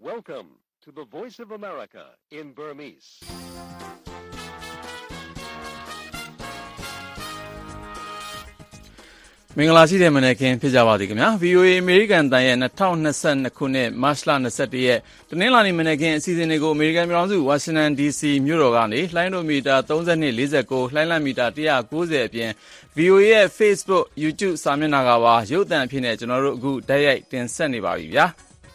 Welcome to the Voice of America in Burmese. ။မင်္ဂလာရှိတဲ့မနက်ခင်းဖြစ်ကြပါသည်ခင်ဗျာ VOA အမေရိကန်တန်ရဲ့2022ခုနှစ်မတ်လ21ရက်တနင်္လာနေ့မနက်ခင်းအစီအစဉ်တွေကိုအမေရိကန်ပြည်ထောင်စုဝါရှင်တန် DC မြို့တော်ကနေလှိုင်းဒိုမီတာ3249လှိုင်းလန့်မီတာ190အပြင် VOA ရဲ့ Facebook YouTube စာမျက်နှာကပါရုပ်သံအဖြစ်နဲ့ကျွန်တော်တို့အခုတိုက်ရိုက်တင်ဆက်နေပါပြီဗျာ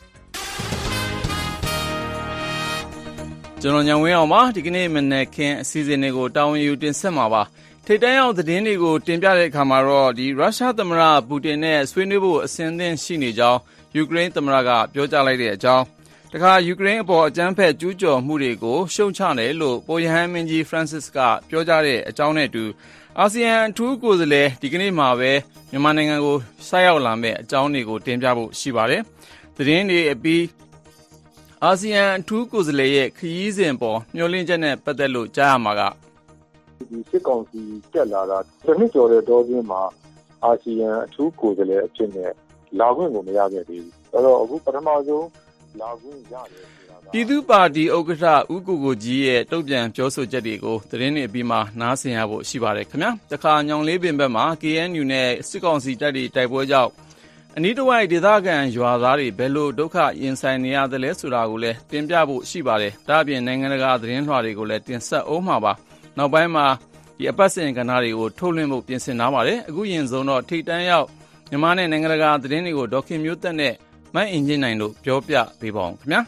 ကျွန်တော်ညောင်ဝင်းအောင်ပါဒီကနေ့မနက်ခင်းအစီအစဉ်တွေကိုတာဝန်ယူတင်ဆက်မှာပါထိပ်တန်းရောက်သတင်းတွေကိုတင်ပြတဲ့အခါမှာတော့ရုရှားသမ္မတပူတင်နဲ့ဆွေးနွေးဖို့အစဉ်သင့်ရှိနေကြောင်းယူကရိန်းသမ္မတကပြောကြားလိုက်တဲ့အကြောင်းတခါယူကရိန်းအပေါ်အကြမ်းဖက်ကျူးကျော်မှုတွေကိုရှုံချတယ်လို့ပိုရဟန်းမင်းကြီး Francis ကပြောကြားတဲ့အကြောင်းနဲ့အတူအာဆီယံအထူးကိုယ်စားလှယ်ဒီကနေ့မှာပဲမြန်မာနိုင်ငံကိုဆိုက်ရောက်လာမယ့်အကြောင်းတွေကိုတင်ပြဖို့ရှိပါတယ်သတင်းတွေအပြီးအာဆီယံအထူးကိုယ်စားလှယ်ရဲ့ခရီးစဉ်ပေါ်မျှော်လင့်ချက်နဲ့ပတ်သက်လို့ကြားရမှာကဒီစစ်ကောင်စီတက်လာတာတစ်နှစ်ကျော်တဲ့တောတွင်းမှာအာဆီယံအထူးကိုယ်စားလှယ်အဖြစ်နဲ့လာခွင့်ကိုမရခဲ့သေးဘူး။အဲ့တော့အခုပထမဆုံးလာခွင့်ရတယ်ဆိုတာကပြည်သူ့ပါတီဥက္ကဋ္ဌဦးကိုကိုကြီးရဲ့တုံ့ပြန်ပြောဆိုချက်တွေကိုသတင်းတွေအပြီးမှာနားဆင်ရဖို့ရှိပါတယ်ခင်ဗျာ။တခါညောင်လေးပင်ဘက်မှာ KNU နဲ့စစ်ကောင်စီတပ်တွေတိုက်ပွဲကြောင့်အနီးတစ်ဝိုက်ဒေသခံရွာသားတွေဘယ်လိုဒုက္ခရင်ဆိုင်နေရသလဲဆိုတာကိုလည်းတင်ပြဖို့ရှိပါတယ်။ဒါ့အပြင်နိုင်ငံတကာသတင်းလွှာတွေကိုလည်းတင်ဆက်အောင်မှာပါ။နောက်ပိုင်းမှာဒီအပတ်စဉ်ကဏ္ဍတွေကိုထုတ်လွှင့်ဖို့ပြင်ဆင်ထားပါတယ်အခုရင်ဆုံးတော့ထိပ်တန်းရောက်မြန်မာနဲ့နိုင်ငံတကာသတင်းတွေကိုဒေါခင်မျိုးသက်နဲ့မတ်အင်ဂျင်နိုင်တို့ပြောပြပေးပါအောင်ခင်ဗျာ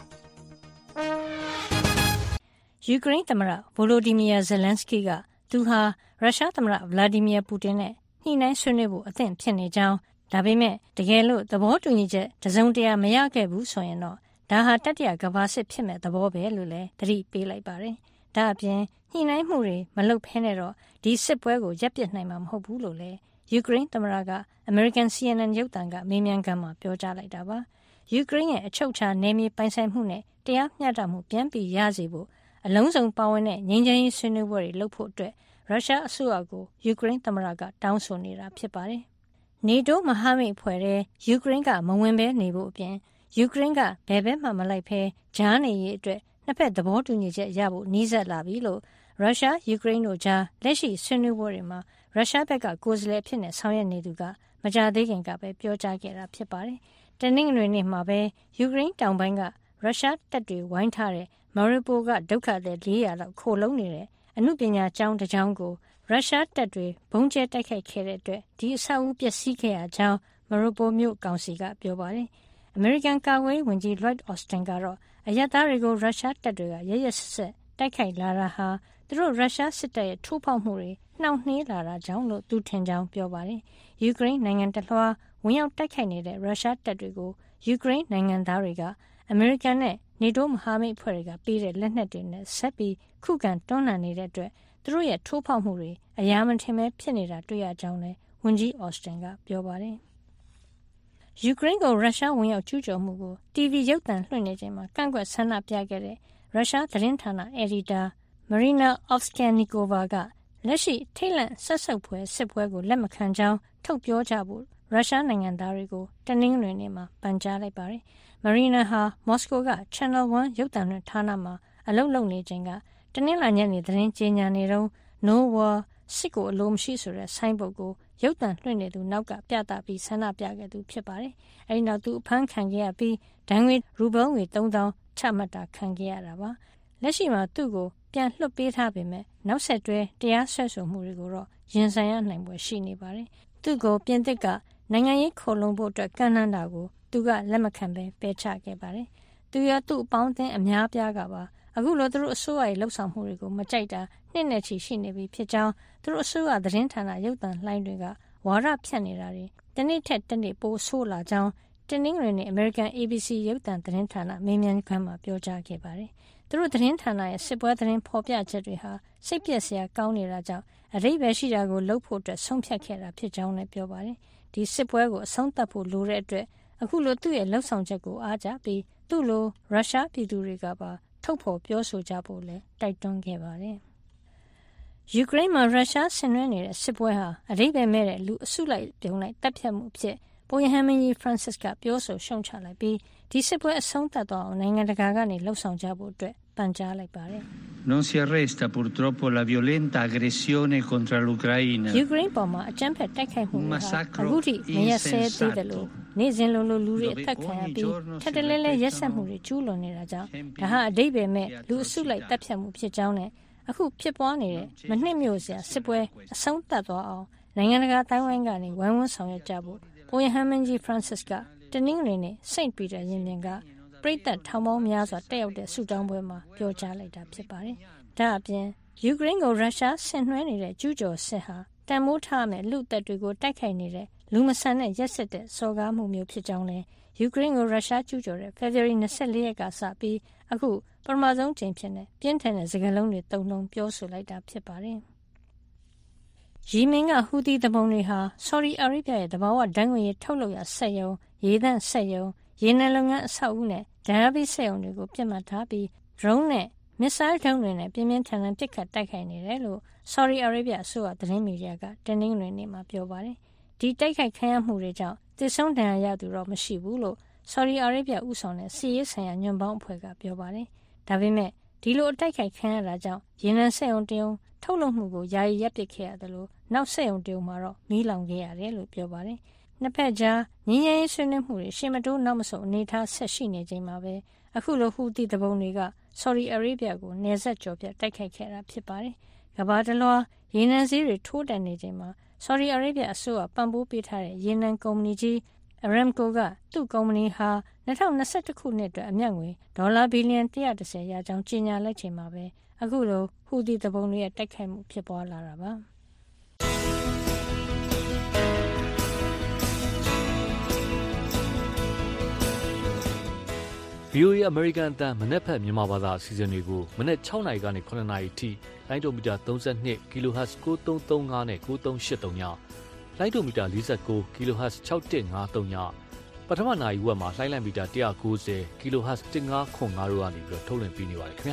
ယူကရိန်းသမ္မတဗိုလိုဒီမီယာဇယ်လန်စကီကသူဟာရုရှားသမ္မတဗလာဒီမီယာပူတင်နဲ့ညှိနှိုင်းဆွေးနွေးဖို့အသင့်ဖြစ်နေကြောင်းဒါပေမဲ့တကယ်လို့သဘောတူညီချက်တစုံတရာမရခဲ့ဘူးဆိုရင်တော့ဒါဟာတတိယကမ္ဘာစစ်ဖြစ်မဲ့သဘောပဲလို့လည်းသတိပေးလိုက်ပါတယ်ဒါအပြင်ညှိနှိုင်းမှုတွေမလုပ်ဖဲနဲ့တော့ဒီစစ်ပွဲကိုရပ်ပစ်နိုင်မှာမဟုတ်ဘူးလို့လည်းယူကရိန်းသမ္မတကအမေရိကန် CNN ရုပ်သံကမေးမြန်းခန်းမှာပြောကြားလိုက်တာပါယူကရိန်းရဲ့အချုပ်အခြာနယ်မြေပိုင်ဆိုင်မှုနဲ့တရားမျှတမှုပြန်ပြီးရစေဖို့အလုံးစုံပါဝင်တဲ့ငြိမ်းချမ်းရေးဆွေးနွေးပွဲတွေလုပ်ဖို့အတွက်ရုရှားအစိုးရကိုယူကရိန်းသမ္မတကတောင်းဆိုနေတာဖြစ်ပါတယ်နေတိုးမဟာမိတ်အဖွဲ့ထဲယူကရိန်းကမဝင်ဘဲနေဖို့အပြင်ယူကရိန်းကဘယ်ဘက်မှမလိုက်ဘဲကြားနေရေးအတွက်နှစ်ဖက်သဘောတူညီချက်ရဖို့နှီးစပ်လာပြီလို့ရုရှားယူကရိန်းတို့ကြားလက်ရှိဆွေးနွေးပွဲတွေမှာရုရှားဘက်ကကိုယ်စားလှယ်ဖြစ်နေဆောင်ရွက်နေသူကမကြာသေးခင်ကပဲပြောကြားခဲ့တာဖြစ်ပါတယ်။တနင်္ဂနွေနေ့မှာပဲယူကရိန်းတောင်ပိုင်းကရုရှားတပ်တွေဝိုင်းထားတဲ့မာရီပိုကဒုက္ခသည်400လောက်ခိုလုံနေတဲ့အမှုပညာကျောင်းတစ်ကျောင်းကိုရုရှားတပ်တွေဘုံကျဲတိုက်ခိုက်ခဲ့တဲ့အတွက်ဒီအဆောက်အဦပျက်စီးခဲ့ရကြောင်းမာရီပိုမြို့ကောင်စီကပြောပါတယ်။အမေရိကန်ကာကွယ်ရေးဝန်ကြီး Lloyd Austin ကတော့အရပ်သားတွေကိုရုရှားတပ်တွေကရရဆက်ဆက်တိုက်ခိုက်လာတာဟာသူတို့ရုရှားစစ်တပ်ရဲ့ထိုးဖောက်မှုတွေနှောင့်နှေးလာတာကြောင့်လို့သူထင်ကြောင်းပြောပါတယ်။ယူကရိန်းနိုင်ငံတလွှားဝင်ရောက်တိုက်ခိုက်နေတဲ့ရုရှားတပ်တွေကိုယူကရိန်းနိုင်ငံသားတွေကအမေရိကန်နဲ့နေတိုးမဟာမိတ်အဖွဲ့တွေကပေးတဲ့လက်နက်တွေနဲ့ဆက်ပြီးခုခံတွန်းလှန်နေတဲ့အတွက်သူတို့ရဲ့ထိုးဖောက်မှုတွေအရာမထင်ပဲဖြစ်နေတာတွေ့ရကြောင်းလည်းဝန်ကြီး Austin ကပြောပါတယ်။ယူကရိန်းကိုရုရှားဝင်ရောက်ကျူးကျော်မှုကို TV ရုပ်သံလွှင့်နေချိန်မှာကန့်ကွက်ဆန္ဒပြခဲ့တဲ့ရုရှားသတင်းဌာနအယ်ဒီတာMarina Ovsyannikova ကလက်ရှိထိတ်လန့်ဆက်ဆုပ်ဖွယ်စစ်ပွဲကိုလက်မခံကြောင်းထုတ်ပြောကြဖို့ရုရှားနိုင်ငံသားတွေကိုတနင်္ဂနွေနေ့မှာပန်ကြားလိုက်ပါတယ်။ Marina ဟာမော်စကိုက Channel 1 ရုပ်သံလွှင့်ဌာနမှာအလုပ်လုပ်နေချိန်ကတနင်္လာညနေသတင်းကြေညာနေတော့ No War စစ်ကိုအလိုမရှိဆိုတဲ့ဆိုင်းဘုတ်ကိုရုပ်သံလွှင့်နေသူနောက်ကပြသပြီးဆန္ဒပြခဲ့သူဖြစ်ပါတယ်။အဲဒီနောက်သူအဖမ်းခံခဲ့ရပြီးဒဏ်ငွေရူဘယ်ငွေ 3000 ချမှတ်တာခံခဲ့ရတာပါ။လက်ရှိမှာသူ့ကိုပြန်လွှတ်ပေးထားပေမဲ့နောက်ဆက်တွဲတရားစွဲဆိုမှုတွေကိုတော့ရင်ဆိုင်ရနိုင်ပွဲရှိနေပါတယ်။သူ့ကိုပြင်သစ်ကနိုင်ငံရေးခိုလုံဖို့အတွက်ကန့်လန့်တာကိုသူကလက်မခံပဲပယ်ချခဲ့ပါတယ်။သူရသူ့အပေါင်းအသင်းအများပြားကပါအခုလိုသူတို့အစိုးရရဲ့လှုပ်ဆောင်မှုတွေကိုမကြိုက်တာနှစ်နဲ့ချီရှိနေပြီဖြစ်ကြောင်းသူတို့အစိုးရသတင်းဌာနရုပ်သံလှိုင်းတွေကဝါဒဖြန့်နေတာတွေတနေ့ထက်တနေ့ပိုဆိုးလာကြောင်းတနင်္ဂနွေနေ့ American ABC ရုပ်သံသတင်းဌာနမေးမြန်းခန်းမှာပြောကြားခဲ့ပါတယ်။သူတို့သတင်းဌာနရဲ့စစ်ပွဲသတင်းဖော်ပြချက်တွေဟာစိတ်ပျက်စရာကောင်းနေတာကြောင့်အဓိပ္ပာယ်ရှိတာကိုလုပ်ဖို့အတွက်ဆုံးဖြတ်ခဲ့တာဖြစ်ကြောင်းလည်းပြောပါတယ်။ဒီစစ်ပွဲကိုအဆုံးသတ်ဖို့လိုတဲ့အတွက်အခုလိုသူ့ရဲ့လှုပ်ဆောင်ချက်ကိုအားကျပြီးသူ့လိုရုရှားပြည်သူတွေကပါထုတ်ဖော်ပြောဆိုကြဖို့လည်းတိုက်တွန်းခဲ့ပါတယ်။ယူကရိန်းမှာရုရှားဆင်နွှဲနေတဲ့စစ်ပွဲဟာအဓိပ္ပာယ်မဲ့တဲ့လူအစုလိုက်ပြုံလိုက်တပ်ဖြတ်မှုဖြစ်ပုပ်ရဟန်းမင်းကြီး Francis ကပြောဆိုရှုံချလိုက်ပြီးဒီစစ်ပွဲအဆုံးသတ်သွားအောင်နိုင်ငံတကာကနေလှုံ့ဆော်ကြဖို့အတွက်ပန်ကြားလိုက်ပါတယ်။ Non si arresta purtroppo la violenta aggressione contro l'Ucraina. ယူကရိန်းပေါ်မှာအကြမ်းဖက်တိုက်ခိုက်မှုတွေဟာအခုထိမရက်စဲသေးတယ်လို့နေ့စဉ်လိုလူတွေအသက်ခံရပြီးထပ်တလဲလဲရက်စက်မှုတွေကျူးလွန်နေတာကြောင့်ဒါဟာအဓိပ္ပာယ်မဲ့လူအစုလိုက်တပ်ဖြတ်မှုဖြစ်ကြောင်းနဲ့အခုဖြစ်ပွားနေတဲ့မနှစ်မြို့စရာစစ်ပွဲအဆုံးသတ်သွားအောင်နိုင်ငံတကာတိုင်းဝိုင်းကနေဝိုင်းဝန်းဆောင်ရွက်ကြဖို့ပုပ်ရဟန်းမင်းကြီး Francis ကတနင်္ဂနွေနေ့ St. Peter ရင်ပြင်ကပရိသတ်ထောင်ပေါင်းများစွာတက်ရောက်တဲ့ဆုတောင်းပွဲမှာပြောကြားလိုက်တာဖြစ်ပါတယ်။ဒါအပြင်ယူကရိန်းကိုရုရှားဆင်နွှဲနေတဲ့ကျူးကျော်စစ်ဟာတန်မိုးထားမဲ့လူသက်တွေကိုတိုက်ခိုက်နေတဲ့လူမဆန်တဲ့ရက်စက်တဲ့စော်ကားမှုမျိုးဖြစ်ကြောင်းလည်းယူကရိန်းကိုရုရှားကျူးကျော်တဲ့ February 24 ရက်ကစပြီးအခုပထမဆုံးချိန်ဖြစ်နေပြင်းထန်တဲ့စကားလုံးတွေတုံ့နှုံပြောဆိုလိုက်တာဖြစ်ပါတယ်။ယီမင်ကဟူသီတပုံတွေဟာဆော်ဒီအာရေဗျရဲ့တဘာဝဓာတ်ငွေရထုတ်လုပ်ရာစက်ရုံရေသန့်စက်ရုံရေနံလုပ်ငန်းအဆောက်အဦနဲ့ဓာတ်အားပေးစက်ရုံတွေကိုပြစ်မှတ်ထားပြီး drone နဲ့မစ်ဆိုင်းဒုံးတွေနဲ့ပြင်းပြင်းထန်ထန်ပစ်ခတ်တိုက်ခိုက်နေတယ်လို့ဆော်ဒီအာရေဗျအစိုးရသတင်းမီဒီယာကတနင်္ဂနွေနေ့မှာပြောပါတယ်။ဒီတိုက်ခိုက်ခံရမှုတွေကြောင့်သေဆုံးဒဏ်ရာရသူတော့မရှိဘူးလို့ဆော်ဒီအာရေဗျဦးဆောင်တဲ့စီးရေးဆိုင်ရာညွှန်ပေါင်းအဖွဲ့ကပြောပါတယ်။ဒါပေမဲ့ဒီလိုအတိုက်ခိုက်ခံရတာကြောင့်ရေနံစက်ရုံတရုံထုတ်လုပ်မှုကိုယာယီရပ်ပစ်ခဲ့ရတယ်လို့နောက်စက်ရုံတရုံမှာတော့မီးလောင်ခဲ့ရတယ်လို့ပြောပါတယ်။နှစ်ဖက်ကြားငြိမ်းချမ်းရေးဆွေးနွေးမှုတွေရှေ့မတိုးနောက်မဆုတ်အနေထားဆက်ရှိနေချိန်မှာပဲအခုလိုဟူသီတပုံတွေကဆော်ဒီအာရေဗျကိုနယ်စပ်ကျော်ပြတ်တိုက်ခိုက်ခဲ့တာဖြစ်ပါတယ်။ကမ္ဘာတလွှားရေနံဈေးတွေထိုးတက်နေချိန်မှာဆော်ဒီအာရေဗျအစိုးရပံ့ပိုးပေးထားတဲ့ရေနံကုမ္ပဏီကြီး Aramco ကသူ့ကုမ္ပဏီဟာ2021ခုနှစ်အတွက်အမြတ်ငွေဒေါ်လာဘီလီယံ130ရကြောင်းကြေညာလိုက်ချိန်မှာပဲအခုလိုဟူသီတပုံတွေရဲ့တိုက်ခိုက်မှုဖြစ်ပွားလာတာပါ။ VOA American အသံမနက်ဖြန်မြန်မာဘာသာအစီအစဉ်တွေကိုမနက်6နာရီကနေ9နာရီထိလိုင်းဒိုမီတာ32 kHz 9335နဲ့9383ညလိုင်းဒိုမီတာ49 kHz 6153ညပထမနာရီဝက်မှာလိုင်းလံမီတာ190 kHz 1505တို့ကနေပြီးတော့ထုတ်လွှင့်ပေးနေပါတယ်ခင်ဗျာ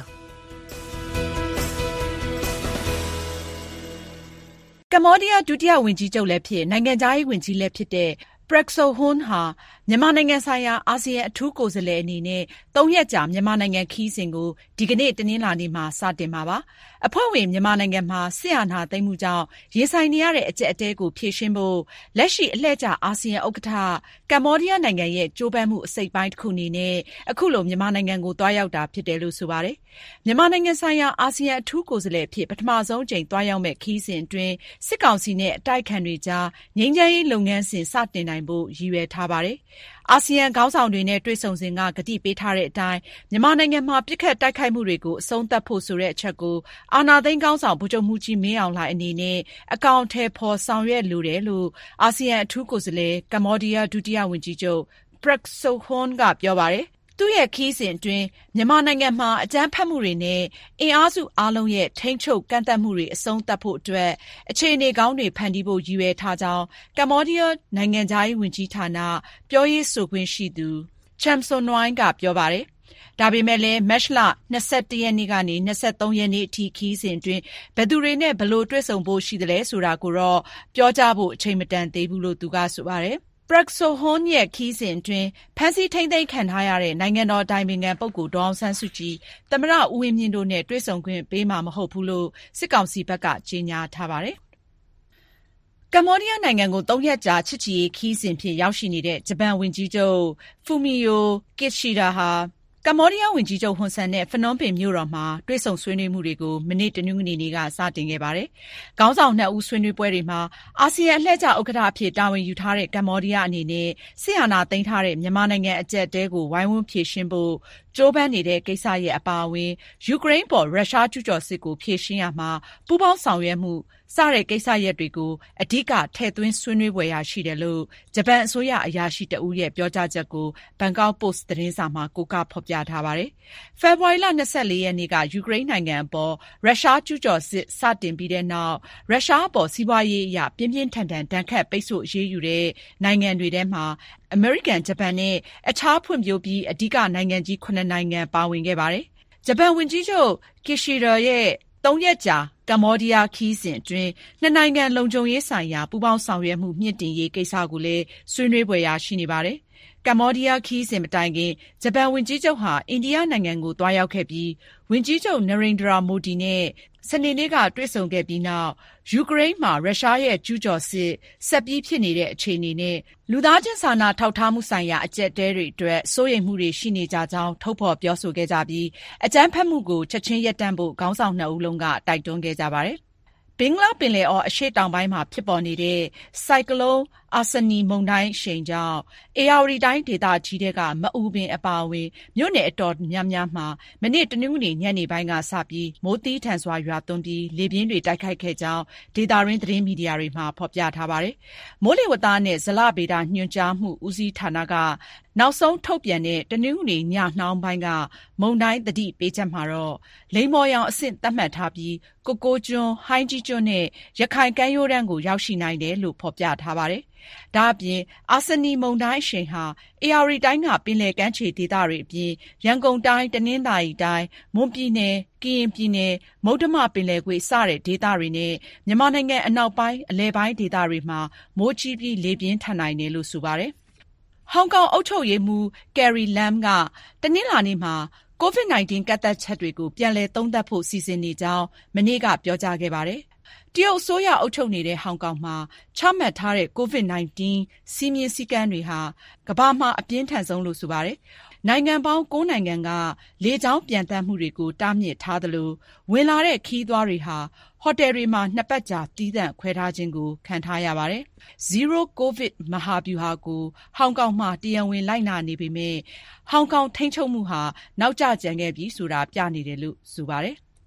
ကမ္ဘောဒီးယားဒုတိယဝန်ကြီးချုပ်လည်းဖြစ်နိုင်ငံခြားရေးဝန်ကြီးလည်းဖြစ်တဲ့Prak Sokhonn ဟာမြန်မာနိုင်ငံဆိုင်ရာအာဆီယံအထူးကိုယ်စားလှယ်အနေနဲ့3ရက်ကြာမြန်မာနိုင်ငံခီးစဉ်ကိုဒီကနေ့တနင်္လာနေ့မှာစတင်မှာပါ။အဖွဲ့ဝင်မြန်မာနိုင်ငံမှာစစ်အာဏာသိမ်းမှုကြောင့်ရင်ဆိုင်နေရတဲ့အကျပ်အတည်းကိုဖြေရှင်းဖို့လက်ရှိအလှည့်ကျအာဆီယံဥက္ကဋ္ဌကမ္ဘောဒီးယားနိုင်ငံရဲ့ကြိုးပမ်းမှုအစိတ်ပိုင်းတစ်ခုအနေနဲ့အခုလိုမြန်မာနိုင်ငံကိုသွားရောက်တာဖြစ်တယ်လို့ဆိုပါတယ်။မြန်မာနိုင်ငံဆိုင်ရာအာဆီယံအထူးကိုယ်စားလှယ်ဖြစ်ပထမဆုံးအကြိမ်သွားရောက်မဲ့ခီးစဉ်အတွင်းစစ်ကောင်စီနဲ့အတိုက်အခံတွေကြားငြိမ်းချမ်းရေးလုပ်ငန်းစဉ်စတင်နိုင်ဖို့ရည်ရွယ်ထားပါတယ်။အာဆီယံခေါင်းဆောင်တွေနဲ့တွေ့ဆုံစဉ်ကကတိပေးထားတဲ့အတိုင်းမြန်မာနိုင်ငံမှာပစ်ခတ်တိုက်ခိုက်မှုတွေကိုအဆုံးသတ်ဖို့ဆိုတဲ့အချက်ကိုအာဏာသိမ်းခေါင်းဆောင်ဗိုလ်ချုပ်မှူးကြီးမင်းအောင်လှိုင်အနေနဲ့အကောင်အထည်ဖော်ဆောင်ရွက်လိုတယ်လို့အာဆီယံအထူးကိုယ်စားလှယ်ကမ္ဘောဒီးယားဒုတိယဝန်ကြီးချုပ် Prak Sokhonn ကပြောပါတယ်။သူ့ရဲ့ခီးစဉ်အတွင်းမြန်မာနိုင်ငံမှာအကြမ်းဖက်မှုတွေနဲ့အင်အားစုအားလုံးရဲ့ထိန်းချုပ်ကန့်သတ်မှုတွေအဆုံးသတ်ဖို့အတွက်အခြေအနေကောင်းတွေဖန်တီးဖို့ရည်ရွယ်ထားကြောင်းကမ္ဘောဒီးယားနိုင်ငံခြားရေးဝန်ကြီးဌာနပြောရေးဆိုခွင့်ရှိသူ Cham Sounry ကပြောပါတယ်။ဒါပေမဲ့လည်းမတ်လ21ရက်နေ့ကနေ23ရက်နေ့အထိခီးစဉ်အတွင်းဘယ်သူတွေနဲ့ဘယ်လိုတွေ့ဆုံဖို့ရှိသလဲဆိုတာကိုတော့ပြောကြဖို့အချိန်မတန်သေးဘူးလို့သူကဆိုပါတယ်။ Prak Sokhonn ရဲ့ခီးစဉ်အတွင်းဖမ်းဆီးထိန်းသိမ်းခံထားရတဲ့နိုင်ငံတော်အတိုင်ပင်ခံပုဂ္ဂိုလ်ဒေါ်အောင်ဆန်းစုကြည်သမ္မတဦးဝင်းမြင့်တို့နဲ့တွေ့ဆုံခွင့်ပေးမှာမဟုတ်ဘူးလို့စစ်ကောင်စီဘက်ကကြေညာထားပါတယ်။ကမ္ဘောဒီးယားနိုင်ငံကို3ရက်ကြာချစ်ကြည်ရေးခီးစဉ်ဖြင့်ရောက်ရှိနေတဲ့ဂျပန်ဝန်ကြီးချုပ် Fumio Kishida ဟာကမ္ဘောဒီးယားဝန်ကြီးချုပ်ဟွန်ဆန်နဲ့ဖနွမ်းပင်မြို့တော်မှာတွေ့ဆုံဆွေးနွေးမှုတွေကိုမနေ့တနင်္ဂနွေနေ့ကစတင်ခဲ့ပါတယ်။ခေါင်းဆောင်2ဦးဆွေးနွေးပွဲတွေမှာအာဆီယံအလှည့်ကျဥက္ကဋ္ဌအဖြစ်တာဝန်ယူထားတဲ့ကမ္ဘောဒီးယားအနေနဲ့စစ်အာဏာသိမ်းထားတဲ့မြန်မာနိုင်ငံအကျပ်အတည်းကိုဝိုင်းဝန်းဖြေရှင်းဖို့ကြိုးပမ်းနေတဲ့ကိစ္စရဲ့အပါအဝင်ယူကရိန်းပေါ်ရုရှားကျူးကျော်စစ်ကိုဖြေရှင်းရမှာပူးပေါင်းဆောင်ရွက်မှုစတဲ့ကိစ္စရပ်တွေကိုအဓိကထည့်သွင်းဆွေးနွေးပွဲရရှိတယ်လို့ဂျပန်အစိုးရအရာရှိတဦးရဲ့ပြောကြားချက်ကိုဘန်ကောက်ပို့စ်သတင်းစာမှာကိုးကားဖော်ပြထားပါတယ်။ဖေဖော်ဝါရီလ24ရက်နေ့ကယူကရိန်းနိုင်ငံအပေါ်ရုရှားကျူးကျော်စစ်စတင်ပြီးတဲ့နောက်ရုရှားအပေါ်စီးပွားရေးအရပြင်းပြင်းထန်ထန်ဒဏ်ခတ်ပိတ်ဆို့အရေးယူတဲ့နိုင်ငံတွေထဲမှာအမေရိကန်ဂျပန်နဲ့အခြားဖွံ့ဖြိုးပြီးအဓိကနိုင်ငံကြီး9နိုင်ငံပါဝင်ခဲ့ပါတယ်။ဂျပန်ဝန်ကြီးချုပ် Kishida ရဲ့ 3 ရက်ကြာကမ္ဘောဒီးယားခရီးစဉ်အတွင်းနှစ်နိုင်ငံလုံခြုံရေးဆိုင်ရာပူးပေါင်းဆောင်ရွက်မှုမြင့်တင်ရေးကိစ္စကိုလည်းဆွေးနွေးဖွယ်ရာရှိနေပါတယ်။ကမ္ဘောဒီးယားခရီးစဉ်မတိုင်ခင်ဂျပန်ဝန်ကြီးချုပ်ဟာအိန္ဒိယနိုင်ငံကိုသွားရောက်ခဲ့ပြီးဝန်ကြီးချုပ်နရိန်ဒရာမိုဒီနဲ့စနေနေ့ကတွေ့ဆုံခဲ့ပြီးနောက်ယူကရိန်းမှာရုရှားရဲ့ကျူးကျော်စစ်ဆက်ပြီးဖြစ်နေတဲ့အခြေအနေနဲ့လူသားချင်းစာနာထောက်ထားမှုဆိုင်ရာအကျပ်အတည်းတွေအတွက်စိုးရိမ်မှုတွေရှိနေကြကြောင်းထုတ်ဖော်ပြောဆိုခဲ့ကြပြီးအကြမ်းဖက်မှုကိုချက်ချင်းရပ်တန့်ဖို့ခေါင်းဆောင်နှစ်ဦးလုံးကတိုက်တွန်းခဲ့ကြပါတယ်။ဘင်္ဂလားပင်လယ်အော်အရှေ့တောင်ပိုင်းမှာဖြစ်ပေါ်နေတဲ့ဆိုင်ကလုန်းအာဆနီမုန်တိုင်းအရှိန်ကြောင့်ဧရာဝတီတိုင်းဒေသကြီးထဲကမအူပင်အပါအဝင်မြို့နယ်အတော်များများမှာမနေ့တနင်္ဂနွေညနေပိုင်းကစပြီးမိုးသည်းထန်စွာရွာသွန်းပြီးလေပြင်းတွေတိုက်ခိုက်ခဲ့ကြောင်းဒေသတွင်းသတင်းမီဒီယာတွေမှာဖော်ပြထားပါတယ်။မိုးလေဝသနဲ့ဇလဗေဒညွှန်ကြားမှုဦးစီးဌာနကနောက်ဆုံးထုတ်ပြန်တဲ့တနင်္ဂနွေညနှောင်းပိုင်းကမုန်တိုင်းသတိပေးချက်မှာတော့လိမ္မော်ရောင်အဆင့်သတ်မှတ်ထားပြီးကိုကိုကျွန်းဟိုင်းကြီးကျွန်းနဲ့ရခိုင်ကမ်းရိုးတန်းကိုရောက်ရှိနိုင်တယ်လို့ဖော်ပြထားပါတယ်။ဒါ့အပြင်အာဆနီမုန်တိုင်းအရှိန်ဟာဧရာဝတီတိုင်းကပင်လယ်ကမ်းခြေဒေသတွေအပြင်ရန်ကုန်တိုင်းတနင်္သာရီတိုင်းမွန်ပြည်နယ်ကရင်ပြည်နယ်မုတ္တမပင်လယ်ကွေ့စတဲ့ဒေသတွေနဲ့မြန်မာနိုင်ငံအနောက်ပိုင်းအလယ်ပိုင်းဒေသတွေမှာမိုးကြီးပြီးလေပြင်းထန်နိုင်တယ်လို့ဆိုပါတယ်။ဟောင်ကောင်အုပ်ချုပ်ရေးမှူးကယ်ရီလမ်ကတနင်္လာနေ့မှာCOVID-19 ကန့်သတ်ချက်တွေကိုပြန်လည်သုံးသပ်ဖို့စီစဉ်နေကြောင်းမနေ့ကပြောကြားခဲ့ပါတယ်။တရုတ်အစိုးရအုပ်ချုပ်နေတဲ့ဟောင်ကောင်မှာချမှတ်ထားတဲ့ COVID-19 စည်းမျဉ်းစည်းကမ်းတွေဟာကမ္ဘာမှာအပြင်းထန်ဆုံးလို့ဆိုပါတယ်။နိုင်ငံပေါင်း 9 နိုင်ငံကလေကြောင်းပျံသန်းမှုတွေကိုတားမြစ်ထားသလိုဝင်လာတဲ့ခရီးသွားတွေဟာဟိုတယ်တွေမှာ2 ပတ်ကြာသီးသန့်ခွဲထားခြင်းကိုခံထားရပါတယ်။ Zero COVID မဟာဗျူဟာကိုဟောင်ကောင်မှာတရားဝင်လိုက်နာနေပေမဲ့ဟောင်ကောင်ထိန်းချုပ်မှုဟာနောက်ကျကျန်ခဲ့ပြီဆိုတာပြနေတယ်လို့ဆိုပါတယ်။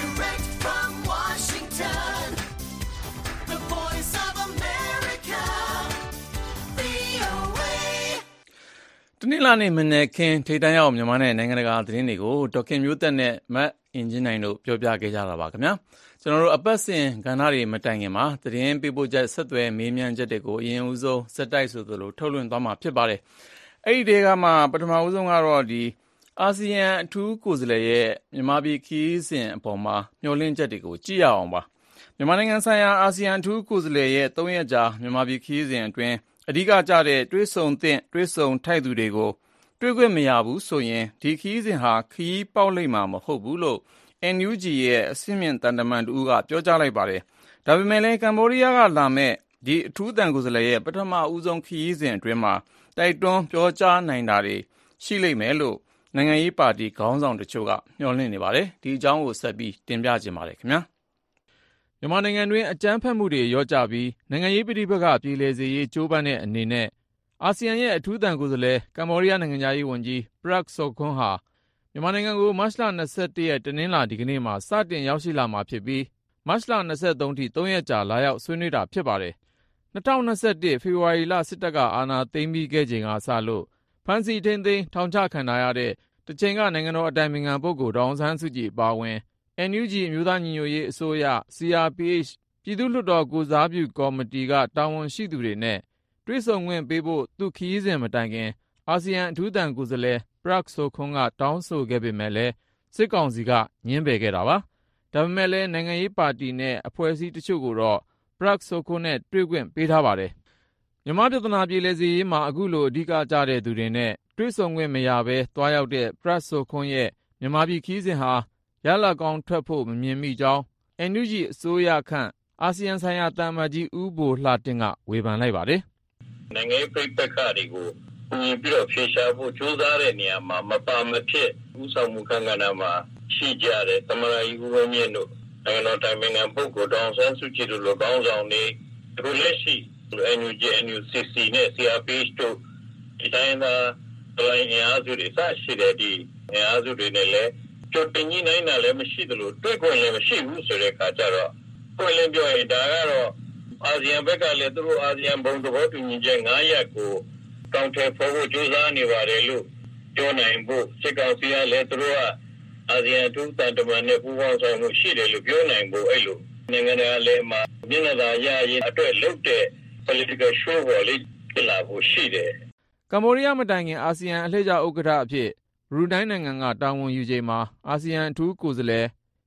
တနင်္လာနေ့မနက်ခင်းထိပ်တန်းရောက်မြန်မာနဲ့နိုင်ငံတကာသတင်းတွေကိုဒေါက်ခင်မျိုးသက်နဲ့မတ်အင်ဂျင်နိုင်တို့ပြောပြခဲ့ကြတာပါခင်ဗျာကျွန်တော်တို့အပတ်စဉ်ကဏ္ဍတွေမတိုင်ခင်မှာသတင်းပေးပို့ချက်ဆက်သွယ်မေးမြန်းချက်တွေကိုအရင်ဦးဆုံးစက်တိုက်ဆိုသလိုထုတ်လွှင့်သွားမှာဖြစ်ပါတယ်အဲ့ဒီတွေကမှပထမဦးဆုံးကတော့ဒီအာဆီယံအထူးကိုယ်စားလှယ်ရဲ့မြန်မာပြည်ခီးစဉ်အပေါ်မှာမျှော်လင့်ချက်တွေကိုကြည့်ရအောင်ပါမြန်မာနိုင်ငံဆိုင်ရာအာဆီယံအထူးကိုယ်စားလှယ်ရဲ့3 ရက်ကြာမြန်မာပြည်ခီးစဉ်အတွင်းအဓိကကျတဲ့တွဲဆုံထိုက်သူတွေကိုတွေ့ခွင့်မရဘူးဆိုရင်ဒီခီးစဉ်ဟာခီးပေါက်လိမ့်မှာမဟုတ်ဘူးလို့ NUG ရဲ့အဆင့်မြင့်တန်တမန်တူကပြောကြားလိုက်ပါတယ်။ဒါပေမဲ့လည်းကမ္ဘောဒီးယားကလာမဲ့ဒီအထူးတန်ကိုယ်စားလှယ်ရဲ့ပထမဦးဆုံးခီးစဉ်အတွင်းမှာတိုက်တွန်းပြောကြားနိုင်တာတွေရှိလိမ့်မယ်လို့နိုင်ငံရေးပါတီခေါင်းဆောင်တချို့ကမျှော်လင့်နေပါတယ်။ဒီအကြောင်းကိုဆက်ပြီးတင်ပြခြင်းပါတယ်ခင်ဗျာ။မြန်မာနိုင်ငံတွင်းအကြမ်းဖက်မှုတွေရောကြပြီးနိုင်ငံရေးပဋိပက္ခပြေလည်စေရေးကြိုးပမ်းတဲ့အနေနဲ့အာဆီယံရဲ့အထူးတန်ကိုယ်စားလှယ်ကမ္ဘောဒီးယားနိုင်ငံသားရေးဝန်ကြီးပရက်ဆော့ခွန်းဟာမြန်မာနိုင်ငံကိုမတ်လ21ရက်တနင်္လာဒီကနေ့မှာစတင်ရောက်ရှိလာမှာဖြစ်ပြီးမတ်လ23ထိ3ရက်ကြာလာရောက်ဆွေးနွေးတာဖြစ်ပါတယ်။2021ဖေဖော်ဝါရီလစစ်တပ်ကအာဏာသိမ်းပြီးခဲ့ချိန်ကစလို့ဖမ်းဆီးထိန်းသိမ်းထောင်ချခံထားရတဲ့တချိန်ကနိုင်ငံတော်အတိုင်ပင်ခံပုဂ္ဂိုလ်ဒေါ်အောင်ဆန်းစုကြည်အပါအဝင် NUG အမျိုးသားညီညွတ်ရေးအစိုးရ CRPH ပြည်သူ့လွှတ်တော်ကိုစားပြုကော်မတီကတာဝန်ရှိသူတွေနဲ့တွေ့ဆုံခွင့်ပေးဖို့သူခီးစဉ်မတိုင်ခင်အာဆီယံအထူးတန်ကိုယ်စားလှယ်ပရက်ဆိုခွန်းကတောင်းဆိုခဲ့ပေမဲ့လည်းစစ်ကောင်စီကငြင်းပယ်ခဲ့တာပါ။ဒါပေမဲ့လည်းနိုင်ငံရေးပါတီနဲ့အဖွဲ့အစည်းတချို့ကိုတော့ပရက်ဆိုခွန်းနဲ့တွေ့ခွင့်ပေးထားပါတယ်။မြန်မာပြည်ထနာပြည်လဲစီရေးမှာအခုလိုအဓိကကြတဲ့သူတွေနဲ့တွေ့ဆုံခွင့်မရဘဲသွားရောက်တဲ့ပရက်ဆိုခွန်းရဲ့မြန်မာပြည်ခီးစဉ်ဟာရလဒ်ကောင်းထွက်ဖို့မမြင်မိကြောင်း NUG အစိုးရခန့်အာဆီယံဆိုင်ရာတမန်ကြီးဦးဘိုလှတင်ကဝေဖန်လိုက်ပါတယ်။နိုင်ငံရေးပြည်ပခါတွေကိုပြီးတော့ဖြေရှားဖို့ကြိုးစားတဲ့နေရာမှာမပါမဖြစ်ဥဆောင်မှုခန့်ကဏ္ဍမှာရှိကြတဲ့သမရယီဦးဝင်းမြင့်တို့နိုင်ငံတော်တိုင်ပင်ခံပုဂ္ဂိုလ်ဒေါအောင်ဆန်းစုကြည်တို့လိုကောင်းဆောင်တွေသူလက်ရှိ NUG NUCC နဲ့ CRPH တို့ဒီတိုင်းသာတိုင်းအားစုတွေစရှိတဲ့ဒီအားစုတွေနဲ့လည်းကြိုတင်ကြီးနိုင်တာလည်းမရှိသလိုတွေ့ခွင့်လည်းမရှိဘူးဆိုတဲ့အခါကျတော့ပွင့်လင်းပြောရင်ဒါကတော့အာဆီယံဘက်ကလည်းသူတို့အာဆီယံဘုံသဘောတူညီချက်9ရပ်ကိုတောင်းထည့်ဖို့ကြိုးစားနေပါတယ်လို့ပြောနိုင်ဖို့စစ်ကောင်စီကလည်းသူတို့ကအာဆီယံတူတန်တမန်နဲ့ပူးပေါင်းဆောင်မှုရှိတယ်လို့ပြောနိုင်ဖို့အဲ့လိုနိုင်ငံတကာလည်းမှာမျက်နှာသာရရင်အတွက်လုပ်တဲ့ political show ပေါ်လေးပြလာဖို့ရှိတယ်ကမ္ဘောဒီးယားမတိုင်ခင်အာဆီယံအလှည့်ကျဥက္ကဋ္ဌအဖြစ်ဘရူနိုင်းနိုင်ငံကတာဝန်ယူချိန်မှာအာဆီယံအထူးကိုယ်စားလှယ်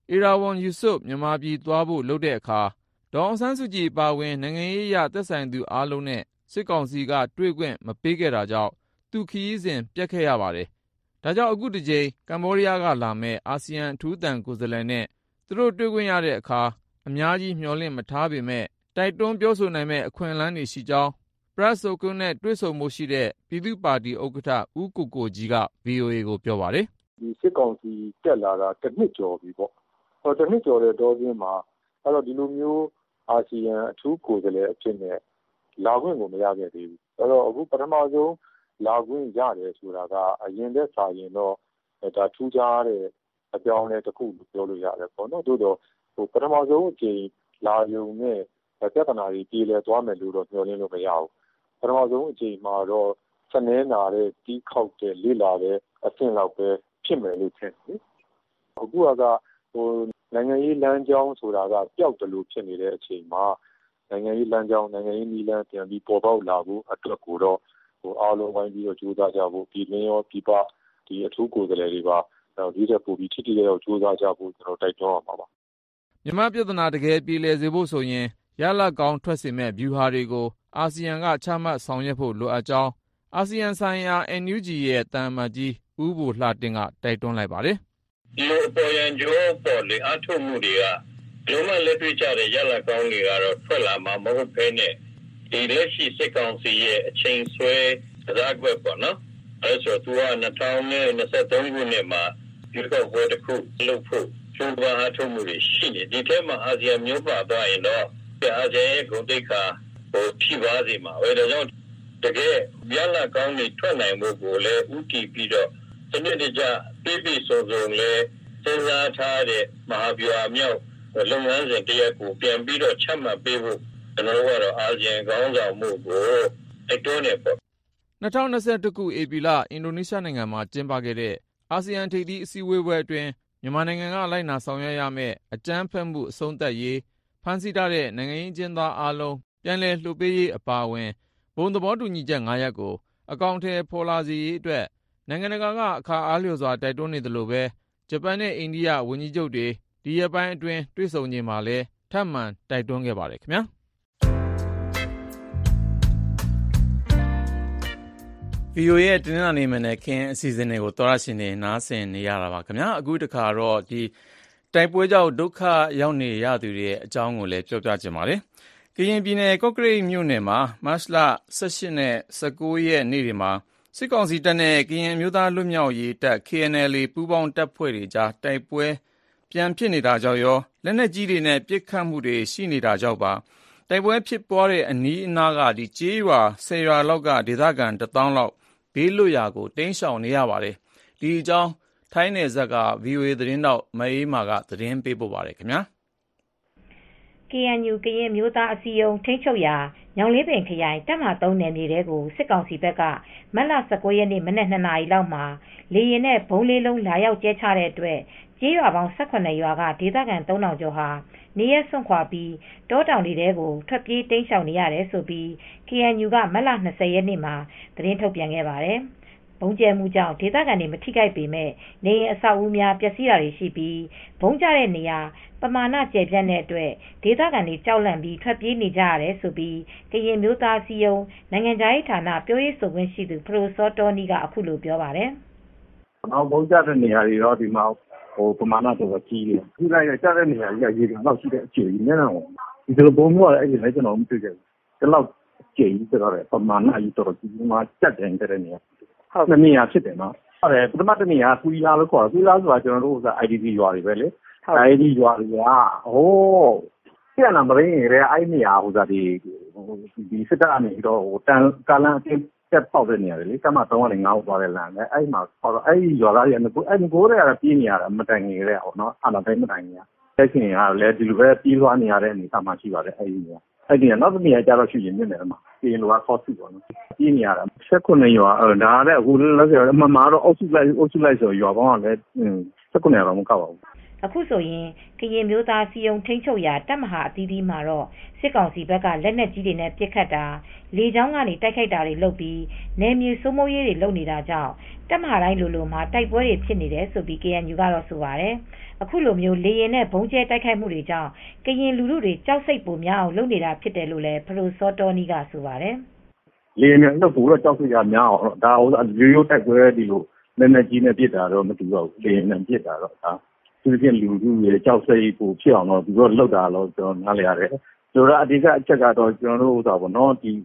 ဧရာဝဏ်ယူစွတ်မြန်မာပြည်သွားဖို့လုပ်တဲ့အခါဒေါ်အောင်ဆန်းစုကြည်ပါဝင်နိုင်ငံရေးအရသက်ဆိုင်သူအားလုံးနဲ့စစ်ကောင်စီကတွေ့ခွင့်မပေးခဲ့တာကြောင့်သူခရီးစဉ်ပြတ်ခဲ့ရပါတယ်။ဒါကြောင့်အခုတစ်ကြိမ်ကမ္ဘောဒီးယားကလာမဲ့အာဆီယံအထူးသံကိုယ်စားလှယ်နဲ့သူတို့တွေ့ခွင့်ရတဲ့အခါအများကြီးမျှော်လင့်မထားပေမဲ့တိုက်တွန်းပြောဆိုနိုင်မဲ့အခွင့်အလမ်းတွေရှိကြောင်းပရက်ဆိုကွန်းနဲ့တွေ့ဆုံမှုရှိတဲ့ပြည်သူ့ပါတီဥက္ကဋ္ဌဦးကိုကိုကြီးက VOA ကိုပြောပါတယ်။ဒီစစ်ကောင်စီတက်လာတာတစ်နှစ်ကျော်ပြီပေါ့။တစ်နှစ်ကျော်တဲ့တောင်းမှာအဲ့တော့ဒီလိုမျိုးအာဆီယံအထူးကိုယ်စားလှယ်အဖြစ်နဲ့လာခွင့်ကိုမရခဲ့သေးဘူး။အဲ့တော့အခုပထမဆုံးလာခွင့်ရတယ်ဆိုတာကအရင်တည်းစာရင်တော့ဒါထူးခြားတဲ့အကြောင်းလေးတစ်ခုလို့ပြောလို့ရတယ်ပေါ့နော်။သို့တော့ပထမဆုံးအချိန်လာရုံနဲ့ပြဿနာတွေပြေလည်သွားမယ်လို့တော့ပြောလို့မရဘူး။ပထမဆုံးအချိန်မှာတော့စနေနာတဲ့တီးခေါက်တဲ့လေးလာတဲ့အဆင့်လောက်ပဲဖြစ်မယ်လို့ထင်တယ်။အခုကနိုင်ငံရေးလမ်းကြောင်းဆိုတာကပျောက်တယ်လို့ဖြစ်နေတဲ့အချိန်မှာနိုင်ငံရေးလမ်းကြောင်းနိုင်ငံရေးနည်းလမ်းပြန်ပြီးပေါ်ပေါက်လာဖို့အတွက်ကိုတော့အားလုံးဝိုင်းပြီးတော့ကြိုးစားကြဖို့ပြည်တွင်းရောပြည်ပဒီအထူးကိုယ်စားလှယ်တွေပါဒီတက်ပို့ပြီးထိတိကျကျကြိုးစားကြဖို့ကျွန်တော်တိုက်တွန်းအောင်ပါမြန်မာပြဿနာတကယ်ပြေလည်စေဖို့ဆိုရင်ရလဒ်ကောင်းထွက်စေမဲ့ဗျူဟာတွေကိုအာဆီယံကချမှတ်ဆောင်ရွက်ဖို့လိုအပ်ကြောင်းအာဆီယံဆိုင်ရာ NUG ရဲ့တန်အမတ်ကြီးဦးဘိုလှတင်ကတိုက်တွန်းလိုက်ပါတယ်။ဒီပေါ်ရန်ကျော်ပေါ်လေအထုမှုတွေကလုံးဝလက်တွေ့ကျတဲ့ရလဒ်ကောင်းတွေကတော့ထွက်လာမှာမဟုတ်ဘဲနဲ့ဒီလက်ရှိစစ်ကောင်စီရဲ့အချိန်ဆွဲသဒ္ဒါကွက်ပေါ့နော်။အဲဆိုသူက2023ခုနှစ်မှာဒီကောက်ပွဲတစ်ခုလုပ်ဖို့ကျိုးပမ်းအထုမှုတွေရှိနေဒီထဲမှာအာဆီယံမျိုးပါသွားရင်တော့အာဆီယံရဲ့ဂုဏ်သိက္ခာထိပါစေမှာပဲဒါကြောင့်တကယ်ရလဒ်ကောင်းတွေထွက်နိုင်ဖို့ကိုလည်းဥတီပြီးတော့စနစ်တကျပြည့်စုံစုံလည်းစဉ်းစားထားတဲ့မဟာဗျူဟာမြောက်လုပ်ငန်းစဉ်တရက်ကိုပြန်ပြီးတော့ချမှတ်ပေးဖို့ကျွန်တော်တို့ကတော့အာဆီယံခေါင်းဆောင်မှုကိုတိုက်တွန်းနေပေါ့ 2021ခုဧပြီလအင်ဒိုနီးရှားနိုင်ငံမှာကျင်းပခဲ့တဲ့အာဆီယံထိပ်သီးအစည်းအဝေးပွဲအတွင်းမြန်မာနိုင်ငံကလိုက်နာဆောင်ရွက်ရမယ့်အကြမ်းဖက်မှုအဆုံးသတ်ရေးဖမ်းဆီးထားတဲ့နိုင်ငံရေးအကျဉ်းသားအားလုံးပြန်လည်လွှတ်ပေးရေးအပါအဝင်ဘုံသဘောတူညီချက်9ရပ်ကိုအကောင့်ထဲပေါ်လာစေရေးအတွက်နိုင်ငံတကာကအခါအားလျော်စွာတိုက်တွန်းနေသလိုပဲဂျပန်နဲ့အိန္ဒိယဝန်ကြီးချုပ်တွေဒီရက်ပိုင်းအတွင်းတွေ့ဆုံချိန်မှာလည်းထပ်မံတိုက်တွန်းခဲ့ပါတယ်ခင်ဗျာVOA ရဲ့တင်းနာနေမနဲ့ခင်းအစီအစဉ်တွေကိုတော်ရရှင်နေနားဆင်နေရတာပါခင်ဗျာအခုတခါတော့ဒီတိုက်ပွဲကြောင့်ဒုက္ခရောက်နေရသူတွေရဲ့အကြောင်းကိုလည်းပြောပြချင်ပါတယ်ကရင်ပြည်နယ်ကော့ကရိတ်မြို့နယ်မှာမတ်လ18နဲ့19ရက်နေ့တွေမှာစစ်ကောင်စီတပ်နဲ့ကရင်မျိုးသားလွတ်မြောက်ရေးတပ် KNLA ပူးပေါင်းတပ်ဖွဲ့တွေကြားတိုက်ပွဲပြန်ဖြစ်နေတာကြောင့်ရောလက်နက်ကြီးတွေနဲ့ပစ်ခတ်မှုတွေရှိနေတာကြောင့်ပါတိုက်ပွဲဖြစ်ပွားတဲ့အနီးအနားကဒီကျေးရွာ10ရွာလောက်ကဒေသခံ1000လောက်ဘေးလွတ်ရာကိုတိမ်းရှောင်နေရပါတယ်ဒီအကြောင်းထိုင်းနယ်စပ်က VOA သတင်းတောက်မအေးမာကသတင်းပေးပို့ပါတယ်ခင်ဗျာ KNU ကရင်မျိုးသားအစည်းအရုံးထိန်းချုပ်ရာညောင်လေးပင်ခရိုင်တပ်မ3နယ်မြေတဲကိုစစ်ကောင်စီဘက်ကမတ်လ19ရက်နေ့မနက်2နာရီလောက်မှာလေရင်နဲ့ဘုံလေးလုံးလာရောက်ကျဲချတဲ့အတွက်ကျေးရွာပေါင်း18ရွာကဒေသခံ3000ကျော်ဟာနေရစွန့်ခွာပြီးတောတောင်တွေတဲကိုထွက်ပြေးတိမ်းရှောင်နေရတယ်ဆိုပြီး KNU ကမတ်လ20ရက်နေ့မှာသတင်းထုတ်ပြန်ခဲ့ပါတယ်ဘုံကျဲမှုကြောင့်ဒေသခံတွေမထိခိုက်ပေမဲ့နေရင်အဆောက်အဦများပျက်စီးတာတွေရှိပြီးဘုံကျတဲ့နေရာပမာဏကျယ်ပြန့်တဲ့အတွက်ဒေသခံတွေကြောက်လန့်ပြီးထွက်ပြေးနေကြရတယ်ဆိုပြီးကရင်မျိုးသားစီယုံနိုင်ငံခြားရေးဌာနပြောရေးဆိုခွင့်ရှိသူဖရိုစောတော်နီကအခုလိုပြောပါတယ်။နောက်ဘုံကျတဲ့နေရာတွေတော့ဒီမှာပမာဏတော့ကြီးတယ်။ဒီလိုက်ကျတဲ့နေရာကြီးရေတော့ရှိတဲ့အကျယ်ကြီးနဲ့တော့ဒီလိုဘုံမျိုးကအဲ့ဒီလည်းကျွန်တော်မသိခဲ့ဘူး။ဒီလောက်ကျယ်ကြီးဆိုတော့ပမာဏကြီးတော့ဒီမှာကျတဲ့နေရာဟုတ်နေရာဖြစ်တယ်နော်ဟုတ်တယ်ပထမတနေရာကူလာလို့ခေါ်ကူလာဆိုတာကျွန်တော်တို့က IDP ရွာတွေပဲလေ IDP ရွာတွေကပြန်လာမရင်းရဲအဲ့နေရာဟိုစားဒီစစ်တပ်အနေတော့တန်ကာလန်အင်းတက်ပေါက်တဲ့နေရာလေကမှ305သွားတဲ့လမ်းနဲ့အဲ့မှာအဲ့ရွာသားတွေအဲ့ကိုတွေကပြေးနေရတာမတိုင်ငယ်တဲ့ဟောနော်အဲ့တော့တိုင်းမတိုင်ငယ်တက်ခင်ကလည်းဒီလိုပဲပြေးသွားနေရတဲ့အနေအထားမှရှိပါတယ်အဲ့ဒီနေရာအဲ့ဒီနောက်တစ်နေရာကျတော့ရှိရင်မြင်တယ်မှာပြင်လိုကခေါ်စုပေါ့နော်ပြေးနေရတာ19ရွာဒါလည်းအခုလည်းဆိုတော့မတော့အုပ်စုလိုက်ဆိုရွာပေါင်းကလည်း19ရွာတော့မကောက်ပါဘူးအခုဆိုရင်ကရင်မျိုးသားစီယုံထိန်းချုပ်ရာတပ်မဟာအသီးသီးမှာတော့စစ်ကောင်စီဘက်ကလက်နက်ကြီးတွေနဲ့ပစ်ခတ်တာလေကြောင်းကနေတိုက်ခိုက်တာတွေလုပ်ပြီးနယ်မြေစိုးမိုးရေးတွေလုပ်နေတာကြောင့်တပ်မတိုင်းလိုမှာတိုက်ပွဲတွေဖြစ်နေတယ်ဆိုပြီး KNU ကတော့ဆိုပါတယ်။အခုလိုမျိုးလေရင်နဲ့ဘုံကျဲတိုက်ခိုက်မှုတွေကြောင့်ကရင်လူထုတွေကြောက်စိတ်ပိုများအောင်လုပ်နေတာဖြစ်တယ်လို့လည်းဖရိုစောတော်နီကဆိုပါတယ်။လေရင်နဲ့တော့ပိုတော့ကြောက်စိတ်ရများအောင်ဒါဟိုရိုးတိုက်ပွဲဒီလိုလက်ကြီးနဲ့ပြစ်တာတော့မတူတော့ဘူးလေရင်နဲ့ပြစ်တာတော့ဒါသူချင်းလူထုရဲ့ကြောက်စိတ်ပိုဖြစ်အောင်တော့သူတို့လောက်တာတော့ကျွန်တော်နားလည်ရတယ်။ဆိုတော့အဓိကအချက်ကတော့ကျွန်တော်တို့ဥစ္စာပေါ့နော်ဒီ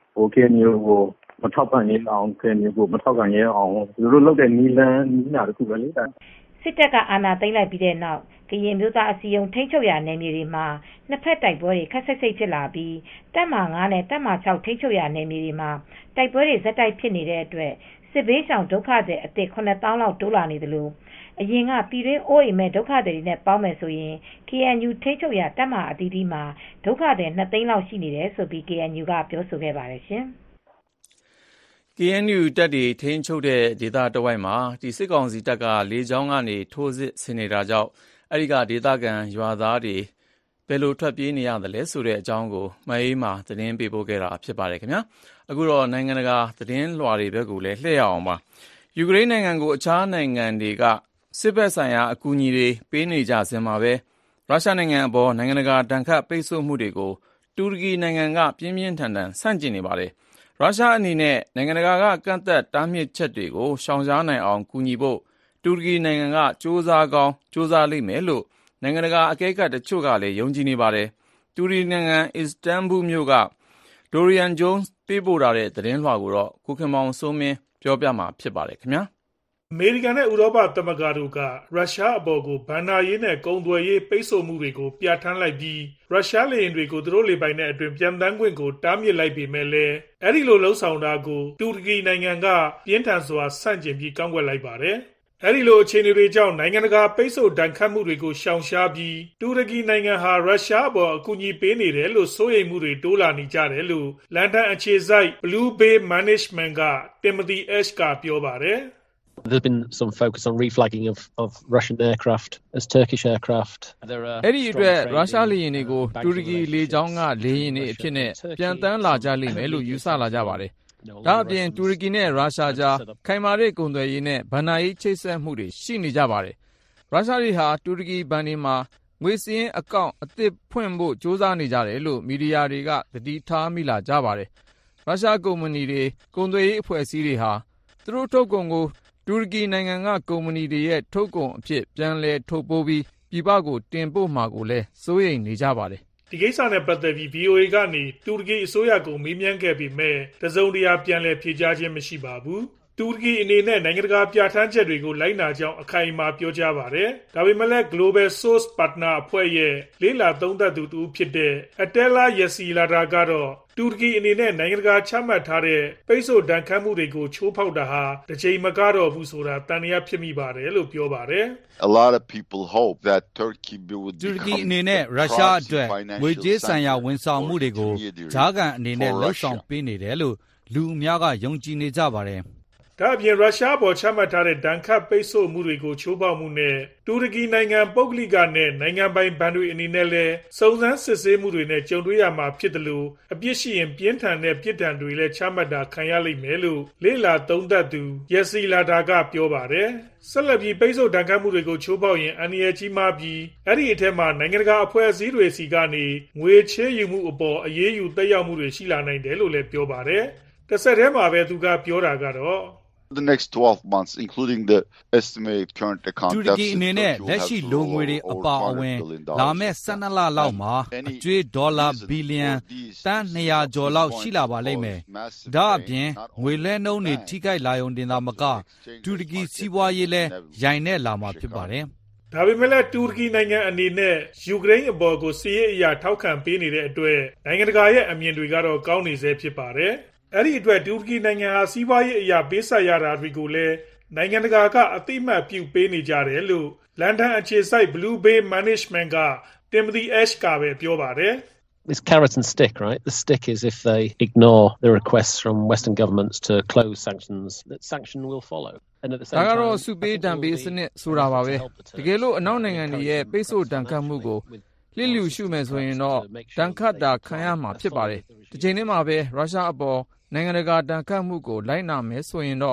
KNU ကိုမထောက်ပံ့ရအောင်KNU ကိုမထောက်ပံ့ရအောင်သူတို့လုပ်တဲ့နီးနာတခုပဲလေ။စစ်တပ်ကအာဏာသိမ်းလိုက်ပြီးတဲ့နောက်ကရင်မျိုးသားအစည်းအရုံးထိန်းချုပ်ရာနယ်မြေတွေမှာနှစ်ဖက်တိုက်ပွဲတွေခက်ဆိတ်ဖြစ်လာပြီးတပ်မ9နဲ့တပ်မ6ထိန်းချုပ်ရာနယ်မြေတွေမှာတိုက်ပွဲတွေဇက်တိုက်ဖြစ်နေတဲ့အတွက်စစ်ဘေးရှောင်ဒုက္ခသည်အသစ် 9,000 လောက်တိုးလာနေသလိုအရင်ကပြည်တွင်းအိုးအိမ်မဲ့ဒုက္ခသည်တွေနဲ့ပေါင်းမယ်ဆိုရင် KNU ထိန်းချုပ်ရာတပ်မအသီးသီးမှာဒုက္ခသည် 2 သိန်းလောက်ရှိနေတယ်ဆိုပြီး KNU ကပြောဆိုခဲ့ပါတယ်ရှင်။ KNU တပ်တွေထိန်းချုပ်တဲ့ဒေသတဝိုက်မှာစစ်ကောင်စီတပ်ကလေကြောင်းကနေထိုးစစ်ဆင်နေတာကြောင့်အဲဒီကဒေသခံရွာသားတွေဘယ်လိုထွက်ပြေးနေရသလဲဆိုတဲ့အကြောင်းကိုမအေးမာသတင်းပေးပို့ခဲ့တာဖြစ်ပါတယ်ခင်ဗျာအခုတော့နိုင်ငံတကာသတင်းလွှာတွေဘက်ကိုလည်းလှည့်ရအောင်ပါယူကရိန်းနိုင်ငံကိုအခြားနိုင်ငံတွေကစစ်ဘက်ဆိုင်ရာအကူအညီတွေပေးနေကြစင်မှာပဲရုရှားနိုင်ငံအပေါ်နိုင်ငံတကာဒဏ်ခတ်ပိတ်ဆို့မှုတွေကိုတူရကီနိုင်ငံကပြင်းပြင်းထန်ထန်ဆန့်ကျင်နေပါတယ်ရုရှားအနေနဲ့နိုင်ငံတကာကကန့်သက်တားမြစ်ချက်တွေကိုရှောင်ရှားနိုင်အောင်ကူညီဖို့တူရကီနိုင်ငံကစူးစမ်းကောင်းစူးစမ်းလိမ့်မယ်လို့နိုင်ငံတကာအကဲခတ်တချို့ကလည်းယုံကြည်နေပါတယ်တူရကီနိုင်ငံအစ္စတန်ဘူလ်မြို့ကဒိုရီယန်ဂျုံးစ်ပေးပို့ထားတဲ့သတင်းလွှာကိုတော့ကိုခင်မောင်စိုးမင်းပြောပြမှာဖြစ်ပါတယ်ခင်ဗျာအမေရိကန်နဲ့ဥရောပသမဂ္ဂတို့ကရုရှားအပေါ်ကိုဘဏ္ဍာရေးနဲ့ကုန်သွယ်ရေးပိတ်ဆို့မှုတွေကိုပြဋ္ဌာန်းလိုက်ပြီးရုရှားလေယာဉ်တွေကိုသူတို့လေပိုင်တဲ့အတွင်းပြန်တန်းခွင့်ကိုတားမြစ်လိုက်ပေမဲ့လည်းအဲဒီလိုလှုံ့ဆော်တာကိုတူရကီနိုင်ငံကပြင်းထန်စွာဆန့်ကျင်ပြီးကန့်ကွက်လိုက်ပါတယ်။အဲဒီလိုအခြေအနေတွေကြောင့်နိုင်ငံတကာပိတ်ဆို့ဒဏ်ခတ်မှုတွေကိုရှောင်ရှားပြီးတူရကီနိုင်ငံဟာရုရှားအပေါ်အကူအညီပေးနေတယ်လို့စိုးရိမ်မှုတွေတိုးလာနေကြတယ်လို့လန်ဒန်အခြေစိုက် Blue Bay Management က Timothy Ash ကပြောပါတယ်။ There's been some focus on reflagging of Russian aircraft as Turkish aircraft. အဲ့ဒီအတွက်ရုရှားလေယာဉ်တွေကိုတူရကီလေကြောင်းကလေယာဉ်တွေအဖြစ်နဲ့ပြန်တန်းလာကြလိမ့်မယ်လို့ယူဆလာကြပါတယ်။ဒါအပြင်တူရကီနဲ့ရုရှားကြားခိုင်မာတဲ့ကုန်သွယ်ရေးနဲ့ဗဏ္ဍာရေးချိတ်ဆက်မှုတွေရှိနေကြပါတယ်။ရုရှားတွေဟာတူရကီဘဏ်တွေမှာငွေစည်းအကောင့်အသစ်ဖွင့်ဖို့စ조사နေကြတယ်လို့မီဒီယာတွေကသတိထားမိလာကြပါတယ်။ရုရှားကုမ္ပဏီတွေကုန်သွယ်ရေးအဖွဲ့အစည်းတွေဟာသူတို့ထုတ်ကုန်ကိုတူရကီနိုင်ငံကကုမ္ပဏီတွေရဲ့ထုတ်ကုန်အဖြစ်ပြန်လည်ထုတ်ပိုးပြီးပြည်ပကိုတင်ပို့မှာကိုလည်းစိုးရိမ်နေကြပါတယ်။ဒီကိစ္စနဲ့ပတ်သက်ပြီး VOA ကနေတူရကီအစိုးရကိုမေးမြန်းခဲ့ပေမဲ့တစုံတရာပြန်လည်ဖြေကြားခြင်းမရှိပါဘူး။တူရကီအနေနဲ့နိုင်ငံတကာပြဋ္ဌာန်းချက်တွေကိုလိုက်နာကြောင်းအခိုင်အမာပြောကြားပါတယ်။ဒါပေမဲ့လည်း Global Source Partner အဖွဲ့ရဲ့လေ့လာသုံးသပ်သူတူဖြစ်တဲ့ Attila Yesilada ကတော့တူရကီအနေနဲ့နိုင်ငံတကာချမှတ်ထားတဲ့ပိတ်ဆို့ဒဏ်ခတ်မှုတွေကိုချိုးဖောက်တာဟာတစ်ချိန်မကတော့ဘူးဆိုတာတန်တရားဖြစ်မိပါတယ်လို့ပြောပါတယ်။ A lot of people hope that Turkey would တူရကီအနေနဲ့ရုရှားအတွက်ငွေကြေးဆိုင်ရာဝန်ဆောင်မှုတွေကိုဂျာကန်အနေနဲ့လှုပ်ဆောင်ပေးနေတယ်လို့လူအများကယုံကြည်နေကြပါတယ်။ဒါအပြင်ရုရှားပေါ်ချမှတ်ထားတဲ့ဒဏ်ခတ်ပိတ်ဆို့မှုတွေကိုချိုးဖောက်မှုနဲ့တူရကီနိုင်ငံပုဂ္ဂလိကနဲ့နိုင်ငံပိုင်ဘဏ်တွေအနေနဲ့လည်းစုံစမ်းစစ်ဆေးမှုတွေနဲ့ကြုံတွေ့ရမှာဖြစ်တယ်လို့အပြစ်ရှိရင်ပြင်းထန်တဲ့ပြစ်ဒဏ်တွေလည်းချမှတ်တာခံရလိမ့်မယ်လို့လေ့လာသုံးသပ်သူ Yesilada ကပြောပါတယ်။ဆက်လက်ပြီးပိတ်ဆို့ဒဏ်ခတ်မှုတွေကိုချိုးဖောက်ရင်အန္တရာယ်ကြီးမားပြီးအဲ့ဒီအထက်မှာနိုင်ငံတကာအဖွဲ့အစည်းတွေစီကနေငွေချေးယူမှုအပေါ်အရေးယူသက်ရောက်မှုတွေရှိလာနိုင်တယ်လို့လည်းပြောပါတယ်။တစ်ဆက်တည်းမှာပဲသူကပြောတာကတော့ The next 12 months including the estimated current account တူရကီအနေနဲ့လက်ရှိလိုငွေတွေအပါအဝင်လာမယ့်12လလောက်မှာအကျွေးဒေါ်လာဘီလီယံတန်း200ကျော်လောက်ရှိလာပါလိမ့်မယ်။ဒါအပြင်ငွေလဲနှုန်းတွေထိခိုက်လာရုံတင်သာမကတူရကီစီးပွားရေးလည်းရိုင်နဲ့လာမှာဖြစ်ပါတယ်။ဒါပေမဲ့လည်းတူရကီနိုင်ငံအနေနဲ့ယူကရိန်းအပေါ်ကိုစစ်ရေးအရာထောက်ခံပေးနေတဲ့အတွက်နိုင်ငံတကာရဲ့အမြင်တွေကတော့ကောင်းနေဆဲဖြစ်ပါတယ်။အဲ့ဒီအတွက်တူရကီနိုင်ငံဟာစီးပွားရေးအရာပေးဆက်ရတာတွေကိုလည်းနိုင်ငံတကာကအသိအမှတ်ပြုပေးနေကြတယ်လို့လန်ဒန်အခြေစိုက် Blue Bay Management က Timothy Ash ကပဲပြောပါတယ်။ It's carrot and stick, right? The stick is if they ignore the requests from Western governments to close sanctions, that sanction will follow. ဒါကတော့စုပေးတံပေးစနစ်ဆိုတာပါပဲတကယ်လို့အနောက်နိုင်ငံတွေရဲ့ပိတ်ဆို့တန်ခတ်မှုကိုလျှို့လျူရှုမယ်ဆိုရင်တော့တန်ခတ်တာခံရမှာဖြစ်ပါတယ်ဒီချိန်ထဲမှာပဲရုရှားအပေါ်နိုင်ငံတကာတန်ခတ်မှုကိုလိုက်နာမယ်ဆိုရင်တော့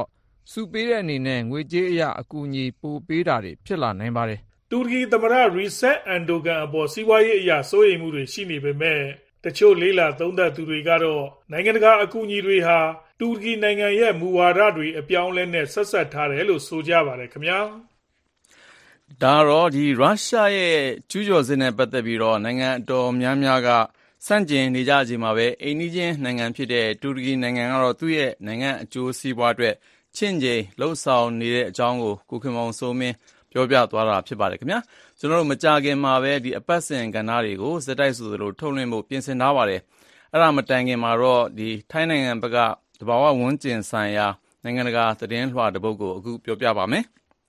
စုပေးတဲ့အနေနဲ့ငွေကြေးအရအကူအညီပိုပေးတာတွေဖြစ်လာနိုင်ပါတယ်။တူရကီသမ္မတ Recep Erdogan အပေါ်စီးပွားရေးအရစိုးရိမ်မှုတွေရှိနေပေမဲ့တချို့လေးလာသုံးသပ်သူတွေကတော့နိုင်ငံတကာအကူအညီတွေဟာတူရကီနိုင်ငံရဲ့မူဝါဒတွေအပြောင်းအလဲနဲ့ဆက်စပ်ထားတယ်လို့ဆိုကြပါတယ်ခင်ဗျာ။ဒါတော့ရုရှားရဲ့ကျူးကျော်စစ်နဲ့ပတ်သက်ပြီးတော့နိုင်ငံအတော်များများကဆန့်ကျင်နေကြချိန်မှာပဲအိမ်နီးချင်းနိုင်ငံဖြစ်တဲ့တူရကီနိုင်ငံကတော့သူ့ရဲ့နိုင်ငံအကျိုးစီးပွားအတွက်ချင့်ချိန်လှုပ်ဆောင်နေတဲ့အကြောင်းကိုခင်မောင်စိုးမင်းပြောပြသွားတာဖြစ်ပါတယ်ခင်ဗျာကျွန်တော်တို့မကြခင်မှာပဲအပတ်စဉ်ကဏ္ဍတွေကိုစက်တိုက်ဆိုသလိုထုတ်လွှင့်ဖို့ပြင်ဆင်ထားပါတယ်အဲ့ဒါမတိုင်ခင်မှာတော့ထိုင်းနိုင်ငံဘက်ကတဘာဝဝန်းကျင်ဆိုင်ရာနိုင်ငံတကာသတင်းလွှာတစ်ပုဒ်ကိုအခုပြောပြပါမယ်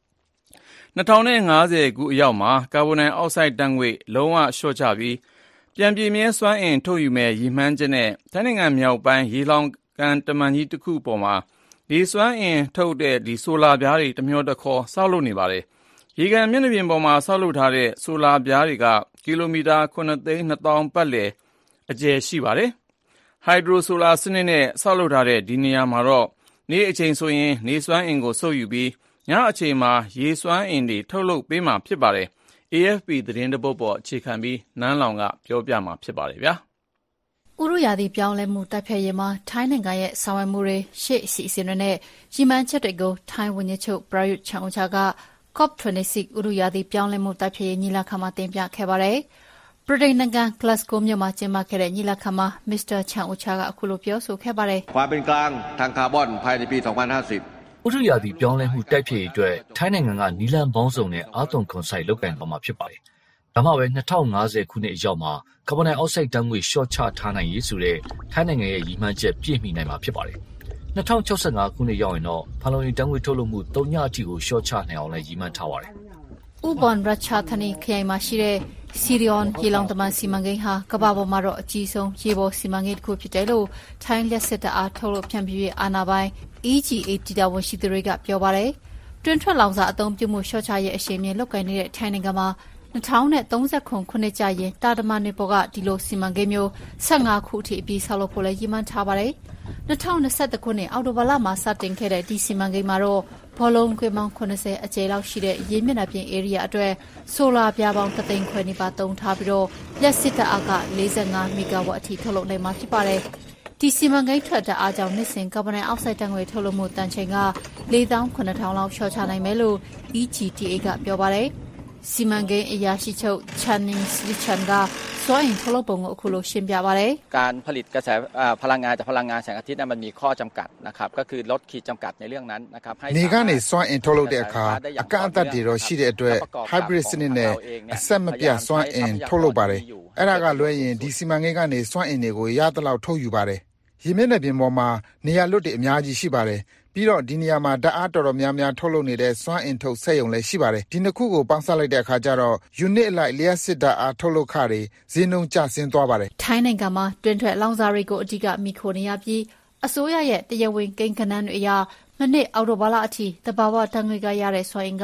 2050ခုအရောက်မှာကာဗွန်ဒိုင်အောက်ဆိုက်ဓာတ်ငွေ့လုံးဝလျှော့ချပြီးပြန်ပြည့်မြဲစွမ်းအင်ထုတ်ယူမဲ့ရည်မှန်းချက်နဲ့ထိုင်းနိုင်ငံမြောက်ပိုင်းရေလောင်ကန်တမန်ကြီးတစ်ခုပေါ်မှာဒီစွမ်းအင်ထုတ်တဲ့ဆိုလာပြားတွေတမျောတခေါ်ဆောက်လုပ်နေပါတယ်ရေကန်မျက်နှာပြင်ပေါ်မှာဆောက်လုပ်ထားတဲ့ဆိုလာပြားတွေကကီလိုမီတာ 9,200,000 ပတ်လည်အကျယ်ရှိပါတယ်ဟိုက်ဒရိုဆိုလာစနစ်နဲ့ဆောက်လုပ်ထားတဲ့ဒီနေရာမှာတော့နေ့အချိန်ဆိုရင်နေစွမ်းအင်ကိုစုပ်ယူပြီးညအချိန်မှာရေစွမ်းအင်တွေထုတ်လုပ်ပေးမှာဖြစ်ပါတယ်AFP သတင်းတပုဒ်ပေါ်အခြေခံပြီးနန်းလောင်ကပြောပြမှာဖြစ်ပါတယ်ဗျာဥရုရာသီပြောင်းလဲမှုတိုက်ဖျက်ရေးမှာထိုင်းနိုင်ငံရဲ့ဆောင်ရွက်မှုတွေရှေ့အစီအစဉ်တွေနဲ့ရည်မှန်းချက်တွေကိုထိုင်းဝန်ကြီးချုပ်ပရာယုတ်ချန်အိုချာက COP26 ဥရုရာသီပြောင်းလဲမှုတိုက်ဖျက်ရေးညီလာခံမှာတင်ပြခဲ့ပါတယ်ဗြိတိန်နိုင်ငံ Glasgow မြို့မှာကျင်းပခဲ့တဲ့ညီလာခံမှာမစ္စတာချန်အိုချာကအခုလိုပြောဆိုခဲ့ပါတယ်ความเป็นกลางทางคาร์บอนภายในปี 2050 ဥရုရာသီပြောင်းလဲမှုတိုက်ဖျက်ရေးအတွက်ထိုင်းနိုင်ငံကနီလန်ပေါင်းစုံနဲ့အာသွန်ခွန်ဆိုင်လုပ်ကိုင်သွားမှာဖြစ်ပါတယ်။ဒါမှပဲ2050ခုနှစ်အရောက်မှာကာဗွန်ဒိုင်အောက်ဆိုက်ဓာတ်ငွေ့လျှော့ချထားနိုင်ရေးဆိုတဲ့ထိုင်းနိုင်ငံရဲ့ရည်မှန်းချက်ပြည့်မီနိုင်မှာဖြစ်ပါတယ်။2065ခုနှစ်ရောက်ရင်တော့ဖန်လုံအိမ်ဓာတ်ငွေ့ထုတ်လုပ်မှု3ညအထိကိုလျှော့ချနိုင်အောင်လည်းရည်မှန်းထားပါတယ်။ဥဘွန်ရချာသနီခရိုင်မှာရှိတဲ့စီရီယွန်ရေလောင်တမန်စီမံကိန်းဟာကမ္ဘာပေါ်မှာတော့အကြီးဆုံးရေပေါ်စီမံကိန်းတစ်ခုဖြစ်တယ်လို့ထိုင်းလျှက်စစ်တပ်အားထုတ်လုပ်ဖြန့်ဖြူးရေးအာဏာပိုင်EGA တီတာဝန်ရှိသူတွေကပြောပါတယ်။တွင်ထွက်လောင်စာအသုံးပြုမှုလျှော့ချရေးအရှိန်မြင့်လုပ်ကိုင်နေတဲ့ထိုင်းနိုင်ငံမှာ2030ခုနှစ်ကြာရင်တာတမန်တွေပေါ်ကဒီလိုစီမံကိန်းမျိုး15ခုအထိအပြီးဆောက်လုပ်ဖို့လည်းရည်မှန်းထားပါတယ်။2021ခုနှစ်အောက်တိုဘာလမှာစတင်ခဲ့တဲ့ဒီစီမံကိန်းမှာတော့ဘောလုံးကွင်းပေါင်း80အကျယ်လောက်ရှိတဲ့ရေမျက်နှာပြင်ဧရိယာအတွက်ဆိုလာပြားပေါင်း3သိန်းခွဲနီးပါးသုံးထားပြီးတော့လျှက်စစ်တပ်အားက45မီဂါဝတ်အထိထုတ်လုပ်နိုင်မှာဖြစ်ပါတယ်။ဒီစီမံကိန်းထွက်တဲ့အားကြောင့်နှစ်စဉ်ကာဗွန်ဒိုင်အောက်ဆိုက်ဓာတ်ငွေ့ထုတ်လုပ်မှုတန်ချိန်က 4,900 လောက်လျှော့ချနိုင်မယ်လို့ EGTA ကပြောပါတယ်။စီမံကိန်းအရာရှိချုပ်ချန်နင်းစလီချန်ကစွမ်းအင်ထုတ်လုပ်ပုံကိုအခုလိုရှင်းပြပါတယ်။การผลิตกระแสพลังงานจากพลังงานแสงอาทิตย์มันมีข้อจำกัดนะครับก็คือลดขีดจำกัดในเรื่องนั้นนะครับให้နေကနေစွမ်းအင်ထုတ်လုပ်တဲ့အခါအကန့်အသတ်တွေတော့ရှိတဲ့အတွက် hybrid စနစ်နဲ့အဆက်မပြတ်စွမ်းအင်ထုတ်လုပ်ပါတယ်။အဲ့ဒါကလွှဲရင်ဒီစီမံကိန်းကနေစွမ်းအင်တွေကိုရသလောက်ထုတ်ယူပါတယ်။ရေမျက်နှာပြင်ပေါ်မှာနေရာလွတ်တွေအများကြီးရှိပါတယ်။ပြီးတော့ဒီနေရာမှာဓာတ်အားတော်တော်များများထုတ်လုပ်နေတဲ့စွမ်းအင်ထုတ်စက်ရုံလည်းရှိပါတယ်။ဒီနှစ်ခုကိုပေါင်းစပ်လိုက်တဲ့အခါကျတော့ unit အလိုက်လျှက်စစ်ဓာတ်အားထုတ်လုပ်ခတွေဈေးနှုန်းကျဆင်းသွားပါတယ်။ထိုင်းနိုင်ငံမှာတွင်ထွက်လောင်စာတွေကိုအဓိကမိခိုနေရပြီးအစိုးရရဲ့တရားဝင်ကိန်းဂဏန်းတွေအရမနစ်အောက်တိုဘာလအထိတဘာဝတန်ငွေကရတဲ့စွမ်းအင်က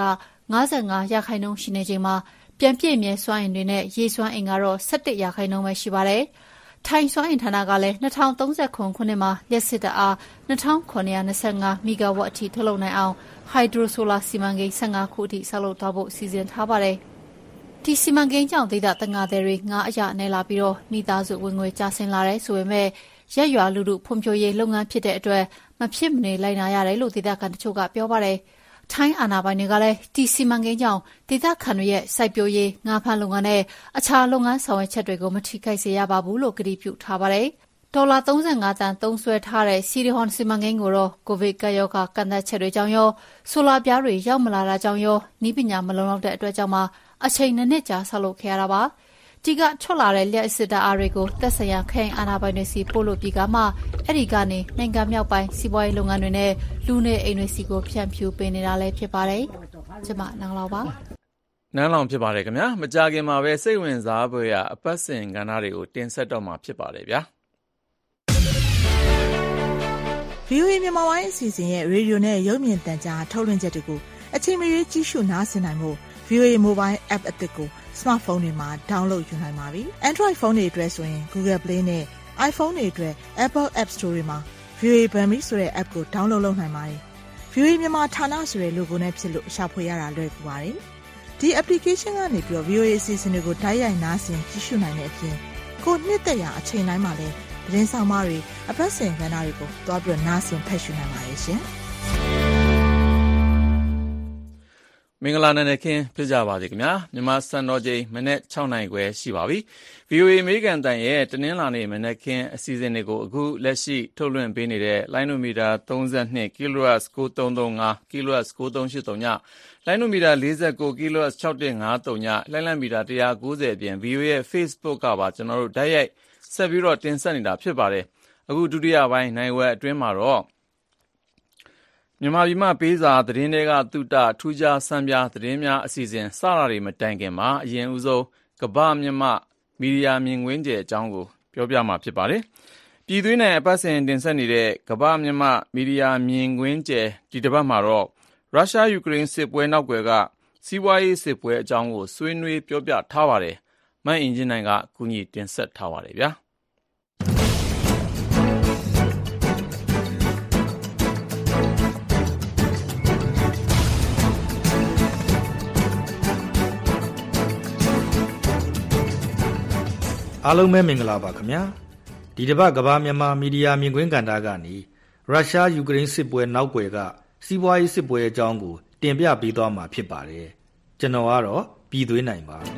55%ရှိနေချိန်မှာပြန်ပြည့်မြဲစွမ်းအင်တွေနဲ့ရေစွမ်းအင်ကတော့17%ပဲရှိပါတယ်။ထိုင်းစွမ်းအင်ဌာနကလည်း2030ခုနှစ်မှာလျှက်စစ်ဓာတ်အား2,925မီဂါဝတ်အထိထုတ်လုပ်နိုင်အောင်ဟိုက်ဒရိုဆိုလာစီမံကိန်း15ခုအထိဆောက်လုပ်သွားဖို့စီစဉ်ထားပါတယ်။ဒီစီမံကိန်းကြောင့်ဒေသတငါသည်တွေငါးအရနယ်လာပြီးတော့မိသားစုဝင်ငွေကျဆင်းလာတယ်ဆိုပေမဲ့ရက်ရွာလူထုဖွံ့ဖြိုးရေးလုပ်ငန်းဖြစ်တဲ့အတွက်မဖြစ်မနေလိုက်နာရတယ်လို့ဒေသခံတချို့ကပြောပါတယ်။ထိုင်းအာဏာပိုင်တွေကလည်းဒီစီမံကိန်းကြောင့်ဒေသခံတွေရဲ့စိုက်ပျိုးရေးငါးဖမ်းလုပ်ငန်းနဲ့အခြားလုပ်ငန်းဆောင်ရွက်ချက်တွေကိုမထိခိုက်စေရပါဘူးလို့ကတိပြုထားပါတယ်။ဒေါ်လာ35တန်သုံးစွဲထားတဲ့စီရီဟွန်စီမံကိန်းကိုတော့ကိုဗစ်ကပ်ရောဂါကန့်သတ်ချက်တွေကြောင့်ရောဆိုလာပြားတွေရောက်မလာတာကြောင့်ရောနည်းပညာမလုံလောက်တဲ့အတွက်ကြောင့်မှအချိန်နှစ်ကြာဆောက်လုပ်ခဲ့ရတာပါ။ဒီကထွက်လာတဲ့လျှက်စစ်ဓာတ်အားတွေကိုသက်ဆိုင်ရာခိုင်အာဏာပိုင်တွေစီပို့လို့ပြီးကမှအဲ့ဒီကနေနိုင်ငံမြောက်ပိုင်းစီးပွားရေးလုပ်ငန်းတွေနဲ့လူနေအိမ်တွေစီကိုဖြန့်ဖြူးပေးနေတာလည်းဖြစ်ပါတယ်။ကျွန်မနန်းလောင်ပါနန်းလောင်ဖြစ်ပါတယ်ခင်ဗျာမကြခင်မှာပဲစိတ်ဝင်စားဖွယ်ရာအပတ်စဉ်ကဏ္ဍတွေကိုတင်ဆက်တော့မှာဖြစ်ပါတယ်ဗျာ။ VOA မြန်မာပိုင်းအစီအစဉ်ရဲ့ရေဒီယိုနဲ့ရုပ်မြင်သံကြားထုတ်လွှင့်ချက်တွေကိုအချိန်မရွေးကြည့်ရှုနားဆင်နိုင်ဖို့ VOA Mobile App အသစ်ကိုစမတ်ဖုန်းတွေမှာ download ယူနိုင်ပါပြီ။ Android ဖုန်းတွေအတွက်ဆိုရင် Google Play နဲ့ iPhone တွေအတွက် Apple App Store တွေမှာ VOA Burmese ဆိုတဲ့ app ကို download လုပ်နိုင်ပါတယ်။ VOA မြန်မာဌာနဆိုတဲ့ logo နဲ့ဖြစ်လို့ရှာဖွေရတာလွယ်ကူပါတယ်ဒီ application ကနေပြီးတော့ VOA အစီအစဉ်တွေကိုတိုက်ရိုက်နားဆင်ကြည့်ရှုနိုင်တဲ့အပြင်ကိုနှစ်သက်ရာအချိန်တိုင်းမှာလည်းသတင်းဆောင်မတွေအပတ်စဉ်ကဏ္ဍတွေကိုတွားပြီးနားဆင်ဖတ်ရှုနိုင်ပါတယ်ရှင်မင်္ဂလာနေ့ခင်ဖြစ်ကြပါစေခင်ဗျာမြန်မာစံတော်ချိန်မနေ့6နိုင်ခွဲရှိပါပြီ VOA အမေရိကန်တန်ရဲ့တနင်္လာနေ့မနေ့ခင်အစီအစဉ်တွေကိုအခုလက်ရှိထုတ်လွှင့်ပေးနေတဲ့လိုင်းနိုမီတာ32 kHz 9335 kHz 9383ညလိုင်းနိုမီတာ49 kHz 6153ညလိုင်းလံမီတာ190အပြင် VOA ရဲ့ Facebook ကပါကျွန်တော်တို့ဓာတ်ရိုက်ဆက်ပြီးတော့တင်ဆက်နေတာဖြစ်ပါတယ်အခုဒုတိယပိုင်းနိုင်ဝက်အတွင်းမှာတော့မြန်မာပြည်မှာပေးစာသတင်းတွေကတုတထူးခြားစံပြသတင်းများအစီအစဉ်စတာတွေမတိုင်ခင်မှာအရင်ဦးဆုံးကမ္ဘာမြန်မာမီဒီယာမြင်ကွင်းကျယ်အကြောင်းကိုပြောပြမှာဖြစ်ပါတယ်။ပြည်တွင်းနဲ့အပတ်စဉ်တင်ဆက်နေတဲ့ကမ္ဘာမြန်မာမီဒီယာမြင်ကွင်းကျယ်ဒီတစ်ပတ်မှာတော့ရုရှားယူကရိန်းစစ်ပွဲနောက်ွယ်ကစီးပွားရေးစစ်ပွဲအကြောင်းကိုဆွေးနွေးပြောပြထားပါတယ်။မတ်အင်ဂျင်နိုင်ကကူညီတင်ဆက်ထားပါတယ်ဗျာ။အားလုံးပဲမင်္ဂလာပါခင်ဗျာဒီတစ်ပတ်ကမ္ဘာမြန်မာမီဒီယာမြင်ကွင်းကဏ္ဍကနေရုရှားယူကရိန်းစစ်ပွဲနောက်ွယ်ကစီးပွားရေးစစ်ပွဲအကြောင်းကိုတင်ပြပေးသွားမှာဖြစ်ပါတယ်ကျွန်တော်ကတော့ပြည်သွင်းနိုင်ပါ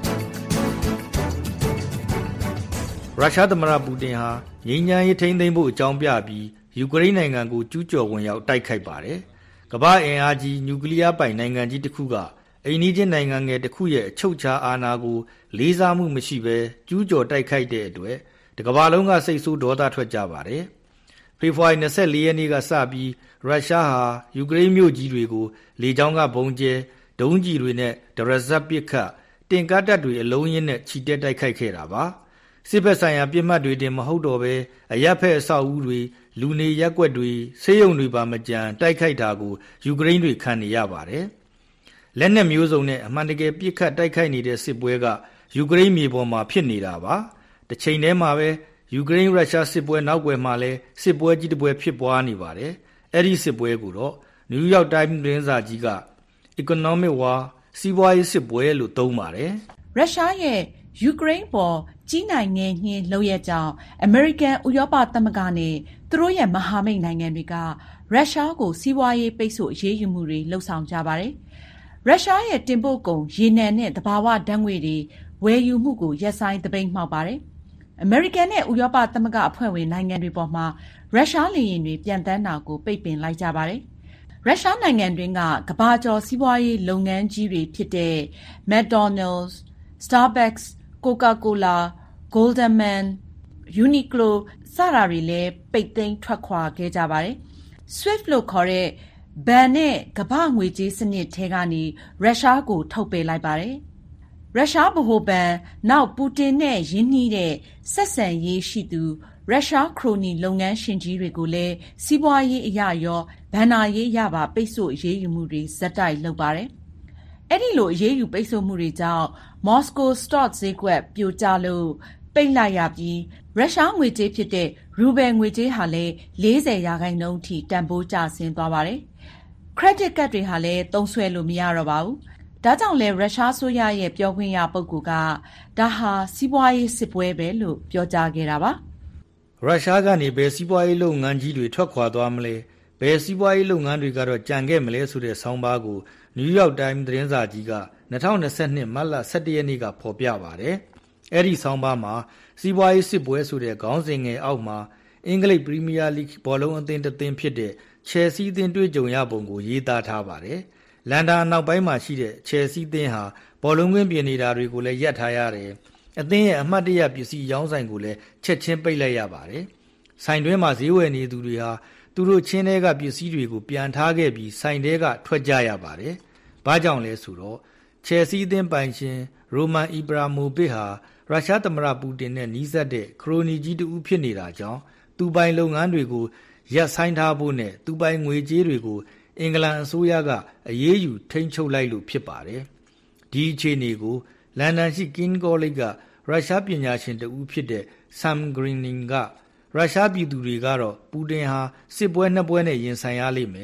ရုရှားသမ္မတပူတင်ဟာငြိမ်းချမ်းရေးထိန်းသိမ်းဖို့အကြောင်းပြပြီးယူကရိန်းနိုင်ငံကိုကျူးကျော်ဝင်ရောက်တိုက်ခိုက်ပါတယ်ကမ္ဘာအင်အားကြီးနျူကလ িয়ার ပိုင်နိုင်ငံကြီးတစ်ခုကအိမ်နီးချင်းနိုင်ငံငယ်တစ်ခုရဲ့အချုပ်အခြာအာဏာကိုလေးစားမှုမရှိဘဲကျူးကျော်တိုက်ခိုက်တဲ့အတွက်တကမ္ဘာလုံးကစိတ်ဆိုးဒေါသထွက်ကြပါတယ်။ဖေဖော်ဝါရီ24ရက်နေ့ကစပြီးရုရှားဟာယူကရိန်းမြို့ကြီးတွေကိုလေကြောင်းကဘုံကျဲဒုံးကျည်တွေနဲ့ဒရဇပ်ပစ်ခတ်တင်ကားတပ်တွေအလုံးရင်းနဲ့ချီတက်တိုက်ခိုက်ခဲ့တာပါ။စစ်ဘက်ဆိုင်ရာပြစ်မှတ်တွေတင်မဟုတ်တော့ဘဲအရပ်ဖက်အဆောက်အဦတွေလူနေရပ်ကွက်တွေဆေးရုံတွေပါမကြံတိုက်ခိုက်တာကိုယူကရိန်းတွေခံနေရပါတယ်။လက်နက်မျိုးစုံနဲ့အမှန်တကယ်ပြစ်ခတ်တိုက်ခိုက်နေတဲ့စစ်ပွဲကယူကရိန်းမြေပေါ်မှာဖြစ်နေတာပါတစ်ချိန်တည်းမှာပဲယူကရိန်းရုရှားစစ်ပွဲနောက်ွယ်မှာလဲစစ်ပွဲကြီးတစ်ပွဲဖြစ်ပွားနေပါတယ်အဲ့ဒီစစ်ပွဲကိုတော့နယူးယောက်တိုင်းသတင်းစာကြီးက Economic War စီးပွားရေးစစ်ပွဲလို့သုံးပါတယ်ရုရှားရဲ့ယူကရိန်းပေါ်ကြီးနိုင်ငယ်ညှင်းလုပ်ရကြောင်းအမေရိကန်ဥရောပသမဂ္ဂနဲ့သူတို့ရဲ့မဟာမိတ်နိုင်ငံတွေကရုရှားကိုစီးပွားရေးပိတ်ဆို့အရေးယူမှုတွေလှုံ့ဆော်ကြပါတယ်ရုရှားရဲ့တင်ပို့ကုန်ရေနံနဲ့သဘာဝဓာတ်ငွေတွေဝယ်ယူမှုကိုရပ်ဆိုင်းသိမ်းမှောက်ပါတယ်။အမေရိကန်နဲ့ဥရောပသမဂ္ဂအဖွဲ့ဝင်နိုင်ငံတွေပေါ်မှာရုရှားလေယာဉ်တွေပြန်တန်းတာကိုပိတ်ပင်လိုက်ကြပါတယ်။ရုရှားနိုင်ငံတွင်းကကမ္ဘာကျော်စီးပွားရေးလုပ်ငန်းကြီးတွေဖြစ်တဲ့ McDonald's, Starbucks, Coca-Cola, Goldman, Uniqlo စတာတွေလည်းပိတ်သိမ်းထွက်ခွာခဲ့ကြပါတယ်။ SWIFT လို့ခေါ်တဲ့ဘဏ်နဲ့ကမ္ဘာငွေကြေးစနစ်ထဲကနေရုရှားကိုထုတ်ပယ်လိုက်ပါတယ်။ရုရှားဗဟိုဘဏ်နောက်ပူတင်နဲ့ရင်းနှီးတဲ့ဆက်ဆံရေးရှိသူရုရှားခရိုနီလုပ်ငန်းရှင်ကြီးတွေကိုလည်းစီးပွားရေးအရရောဘဏ္ဍာရေးအရပါပိတ်ဆို့အရေးယူမှုတွေဇက်တိုက်လုပ်ပါတယ်။အဲ့ဒီလိုအရေးယူပိတ်ဆို့မှုတွေကြောင့်မော်စကိုစတော့ဈေးကွက်ပြိုကျလို့ပိတ်လိုက်ရပြီးရုရှားငွေကြေးဖြစ်တဲ့ရူဘယ်ငွေကြေးဟာလည်း40%ထိတန်ဖိုးကျဆင်းသွားပါတယ်။ ခရက်ဒစ်ကတ်တွေဟာလည်းသုံးစွဲလို့မရတော့ပါဘူး။ဒါကြောင့်လဲရုရှားဆိုရရဲ့ပြောခွင့်ရပုဂ္ဂိုလ်ကဒါဟာစီးပွားရေးစစ်ပွဲပဲလို့ပြောကြားခဲ့တာပါ။ရုရှားကနေဘယ်စီးပွားရေးလုပ်ငန်းကြီးတွေထွက်ခွာသွားမလဲဘယ်စီးပွားရေးလုပ်ငန်းတွေကတော့ကြံခဲ့မလဲဆိုတဲ့ဆောင်းပါးကိုနယူးယောက်တိုင်းသတင်းစာကြီးက2022မတ်လ17ရက်နေ့ကဖော်ပြပါတယ်။အဲ့ဒီဆောင်းပါးမှာစီးပွားရေးစစ်ပွဲဆိုတဲ့ခေါင်းစဉ်ငယ်အောက်မှာအင်္ဂလိပ်ပရီးမီးယားလိဂ်ဘောလုံးအသင်းတစ်သင်းဖြစ်တဲ့ချယ်ဆီအသင်းတွေ့ကြုံရပုံကိုရေးသားထားပါတယ်။လန်ဒန်နောက်ပိုင်းမှာရှိတဲ့ချယ်ဆီအသင်းဟာဘောလုံးကွင်းပြင်နေတာတွေကိုလည်းရပ်ထားရတယ်။အသင်းရဲ့အမှတ်တရပစ္စည်းရောင်းဆိုင်ကိုလည်းချက်ချင်းပိတ်လိုက်ရပါတယ်။ဆိုင်တွင်းမှာဈေးဝယ်နေသူတွေဟာသူတို့ချင်းထဲကပစ္စည်းတွေကိုပြန်ထားခဲ့ပြီးဆိုင်ထဲကထွက်ကြရပါတယ်။ဘာကြောင့်လဲဆိုတော့ချယ်ဆီအသင်းပိုင်ရှင်ရိုမန်အီဘရာမိုဗစ်ဟာရုရှားသမ္မတပူတင်နဲ့နီးစပ်တဲ့ခရိုနီကြီးတူဖြစ်နေတာကြောင့်သူပိုင်လုပ်ငန်းတွေကိုရပ်ဆိုင်းထားဖို့နဲ့သူပိုင်ငွေကြေးတွေကိုအင်္ဂလန်အစိုးရကအရေးယူထိန်းချုပ်လိုက်လို့ဖြစ်ပါတယ်။ဒီအခြေအနေကိုလန်ဒန်ရှိ King College ကရုရှားပညာရှင်တဦးဖြစ်တဲ့ Sam Greening ကရုရှားပြည်သူတွေကတော့ပူတင်ဟာစစ်ပွဲနှစ်ပွဲနဲ့ရင်ဆိုင်ရလိမ့်မယ်။တ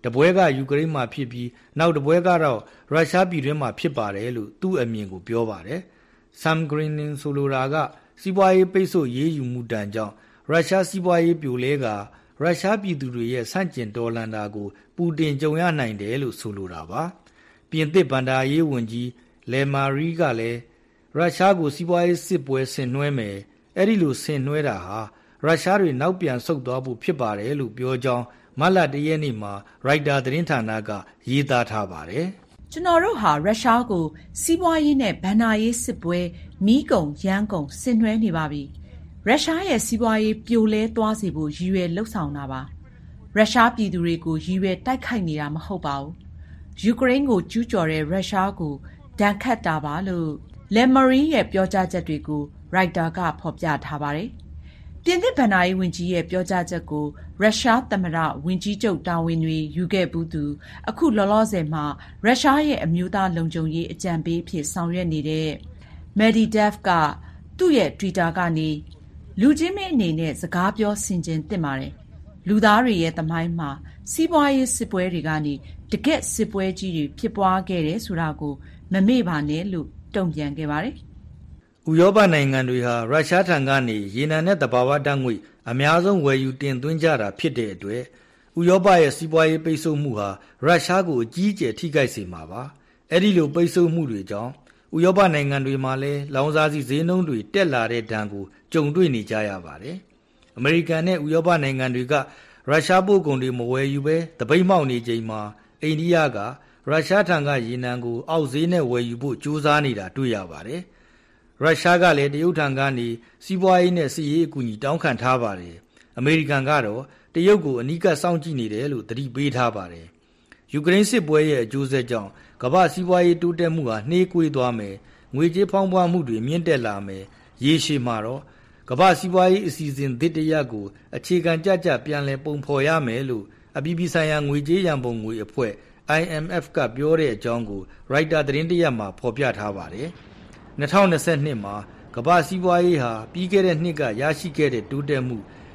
တပွဲကယူကရိန်းမှာဖြစ်ပြီးနောက်တပွဲကတော့ရုရှားပြည်တွင်းမှာဖြစ်ပါတယ်လို့သူ့အမြင်ကိုပြောပါတယ်။ Sam Greening ဆိုလိုတာကစီးပွားရေးပိတ်ဆို့ရေးယူမှုတန်ကြောင့်ရုရှားစီးပွားရေးပြိုလဲကရုရှားပြည်သူတွေရဲ့ဆန့်ကျင်တော်လှန်တာကိုပူတင်ကြုံရနိုင်တယ်လို့ဆိုလိုတာပါ။ပြင်သစ်ဗန္ဒာရေးဝန်ကြီးလယ်မာရီကလည်းရုရှားကိုစီးပွားရေးစစ်ပွဲဆင်နွှဲမယ်။အဲ့ဒီလိုဆင်နွှဲတာဟာရုရှားတွေနောက်ပြန်ဆုတ်သွားဖို့ဖြစ်ပါတယ်လို့ပြောကြောင်းမတ်လ1 ရက်နေ့မှာရိုက်တာသတင်းဌာနကရေးသားထားပါတယ်။ကျွန်တော်တို့ဟာရုရှားကိုစီးပွားရေးနဲ့ဗန္ဒာရေးစစ်ပွဲမီးကုံရမ်းကုံဆင်နွှဲနေပါပြီ။ရုရှားရဲ့စီးပွားရေးပြိုလဲသွားစေဖို့ရည်ရွယ်လှုပ်ဆောင်တာပါ။ရုရှားပြည်သူတွေကိုရည်ရွယ်တိုက်ခိုက်နေတာမဟုတ်ပါဘူး။ယူကရိန်းကိုကျူးကျော်တဲ့ရုရှားကိုဒဏ်ခတ်တာပါလို့လယ်မာရီရဲ့ပြောကြားချက်တွေကိုရိုက်တာကဖော်ပြထားပါတယ်။ပြင်သစ်ဗန္ဒာရေးဝန်ကြီးရဲ့ပြောကြားချက်ကိုရုရှားသမ္မတဝန်ကြီးချုပ်တာဝန်တွေယူခဲ့ဘူးသူအခုလောလောဆယ်မှာရုရှားရဲ့အမျိုးသားလုံခြုံရေးအကြံပေးအဖြစ်ဆောင်ရွက်နေတဲ့ Medvedev ကသူ့ရဲ့ Twitter ကနေလူချင်းမင်းအနေနဲ့စကားပြောဆင်ခြင်သင့်ပါတယ်။လူသားတွေရဲ့သမိုင်းမှာစီးပွားရေးစစ်ပွဲတွေကနေတကယ့်စစ်ပွဲကြီးတွေဖြစ်ပွားခဲ့တယ်ဆိုတာကိုမမေ့ပါနဲ့လို့တုံ့ပြန်ခဲ့ပါတယ်။ဥရောပနိုင်ငံတွေဟာရုရှားထံကနေရေနံနဲ့သဘာဝဓာတ်ငွေ့အများဆုံးဝယ်ယူတင်သွင်းကြတာဖြစ်တဲ့အတွက်ဥရောပရဲ့စီးပွားရေးပိတ်ဆို့မှုဟာရုရှားကိုအကြီးအကျယ်ထိခိုက်စေမှာပါ။အဲ့ဒီလိုပိတ်ဆို့မှုတွေကြောင့်ဥရောပနိုင်ငံတွေမှာလည်းလောင်စာဆီဈေးနှုန်းတွေတက်လာတဲ့ဒဏ်ကိုကြုံတွေ့နေကြရပါတယ်။အမေရိကန်နဲ့ဥရောပနိုင်ငံတွေကရုရှားပို့ကုန်တွေမဝယ်ယူဘဲတပိတ်မှောက်နေချိန်မှာအိန္ဒိယကရုရှားထံကရေနံကိုအောက်ဈေးနဲ့ဝယ်ယူဖို့ကြိုးစားနေတာတွေ့ရပါတယ်။ရုရှားကလည်းတရုတ်ထံကနေစီးပွားရေးနဲ့စစ်ရေးအကူအညီတောင်းခံထားပါတယ်။အမေရိကန်ကတော့တရုတ်ကိုအနီးကပ်စောင့်ကြည့်နေတယ်လို့သတိပေးထားပါတယ်။ယူကရိန်းစစ်ပွဲရဲ့အကျိုးဆက်ကြောင့်ကမ္ဘာစီးပွားရေးတိုးတက်မှုဟာနှေးကွေးသွားမယ်။ငွေကြေးဖောင်းပွားမှုတွေမြင့်တက်လာမယ်။ရေရှည်မှာတော့ကမ္ဘာစီးပွားရေးအစီအစဉ်သစ်တရပ်ကိုအခြေခံကျကျပြန်လည်ပုံဖော်ရမယ်လို့အပြည်ပြည်ဆိုင်ရာငွေကြေးရန်ပုံငွေအဖွဲ့ IMF ကပြောတဲ့အကြောင်းကိုရိုက်တာသတင်းတရက်မှာဖော်ပြထားပါတယ်။2022မှာကမ္ဘာစီးပွားရေးဟာပြီးခဲ့တဲ့နှစ်ကရရှိခဲ့တဲ့တိုးတက်မှု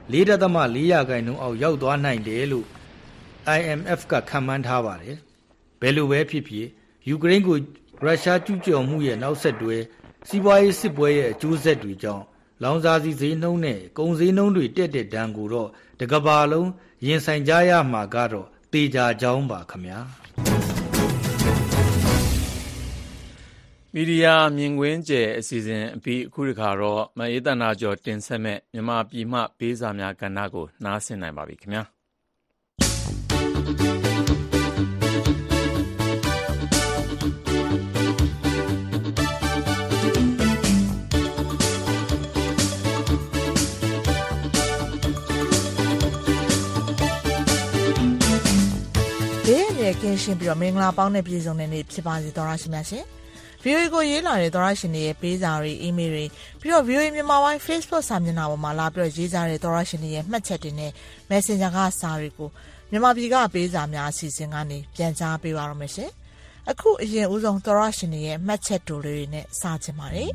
4.4% အောက်ရောက်သွားနိုင်တယ်လို့ IMF ကခန့်မှန်းထားပါတယ်။ဘယ်လိုပဲဖြစ်ဖြစ်ယူကရိန်းကိုရုရှားကျူးကျော်မှုရဲ့နောက်ဆက်တွဲစီးပွားရေးစစ်ပွဲရဲ့အကျိုးဆက်တွေကြောင့်လောင်စာဆီဈေးနှုန်းနဲ့ကုန်ဈေးနှုန်းတွေတက်တဲ့ဒဏ်ကိုတော့တကမ္ဘာလုံးရင်ဆိုင်ကြရမှာကတော့သေချာကြောင်းပါခင်ဗျာမီဒီယာမြင်ကွင်းကျယ်အစီအစဉ်အပြီးအခုတစ်ခါတော့မအေးတနာကျော်တင်ဆက်မဲ့မြန်မာပြည်မှပေးစာများကဏ္ဍကိုနားဆင်နိုင်ပါပြီခင်ဗျာကင်းရှင်းပြီးတော့မင်္ဂလာပေါင်းနဲ့ပြည်စုံတဲ့နေ့ဖြစ်ပါစေသောရရှိမြတ်ရှင် VOA ကိုရေးလာတဲ့သောရရှင်တွေရဲ့ပေးစာတွေအီးမေးလ်တွေပြီးတော့ VOA မြန်မာပိုင်း Facebook စာမျက်နှာပေါ်မှာလာပြီးတော့ရေးကြတဲ့သောရရှင်တွေရဲ့မှတ်ချက်တွေနဲ့ Messenger ကစာတွေကိုမြန်မာပြည်ကပေးစာများအစီအစဉ်ကနေပြန်ကြားပေးပါရမယ်ရှင်အခုအရင်ဦးဆုံးသောရရှင်တွေရဲ့မှတ်ချက်တိုလေးတွေနဲ့စချင်ပါတယ်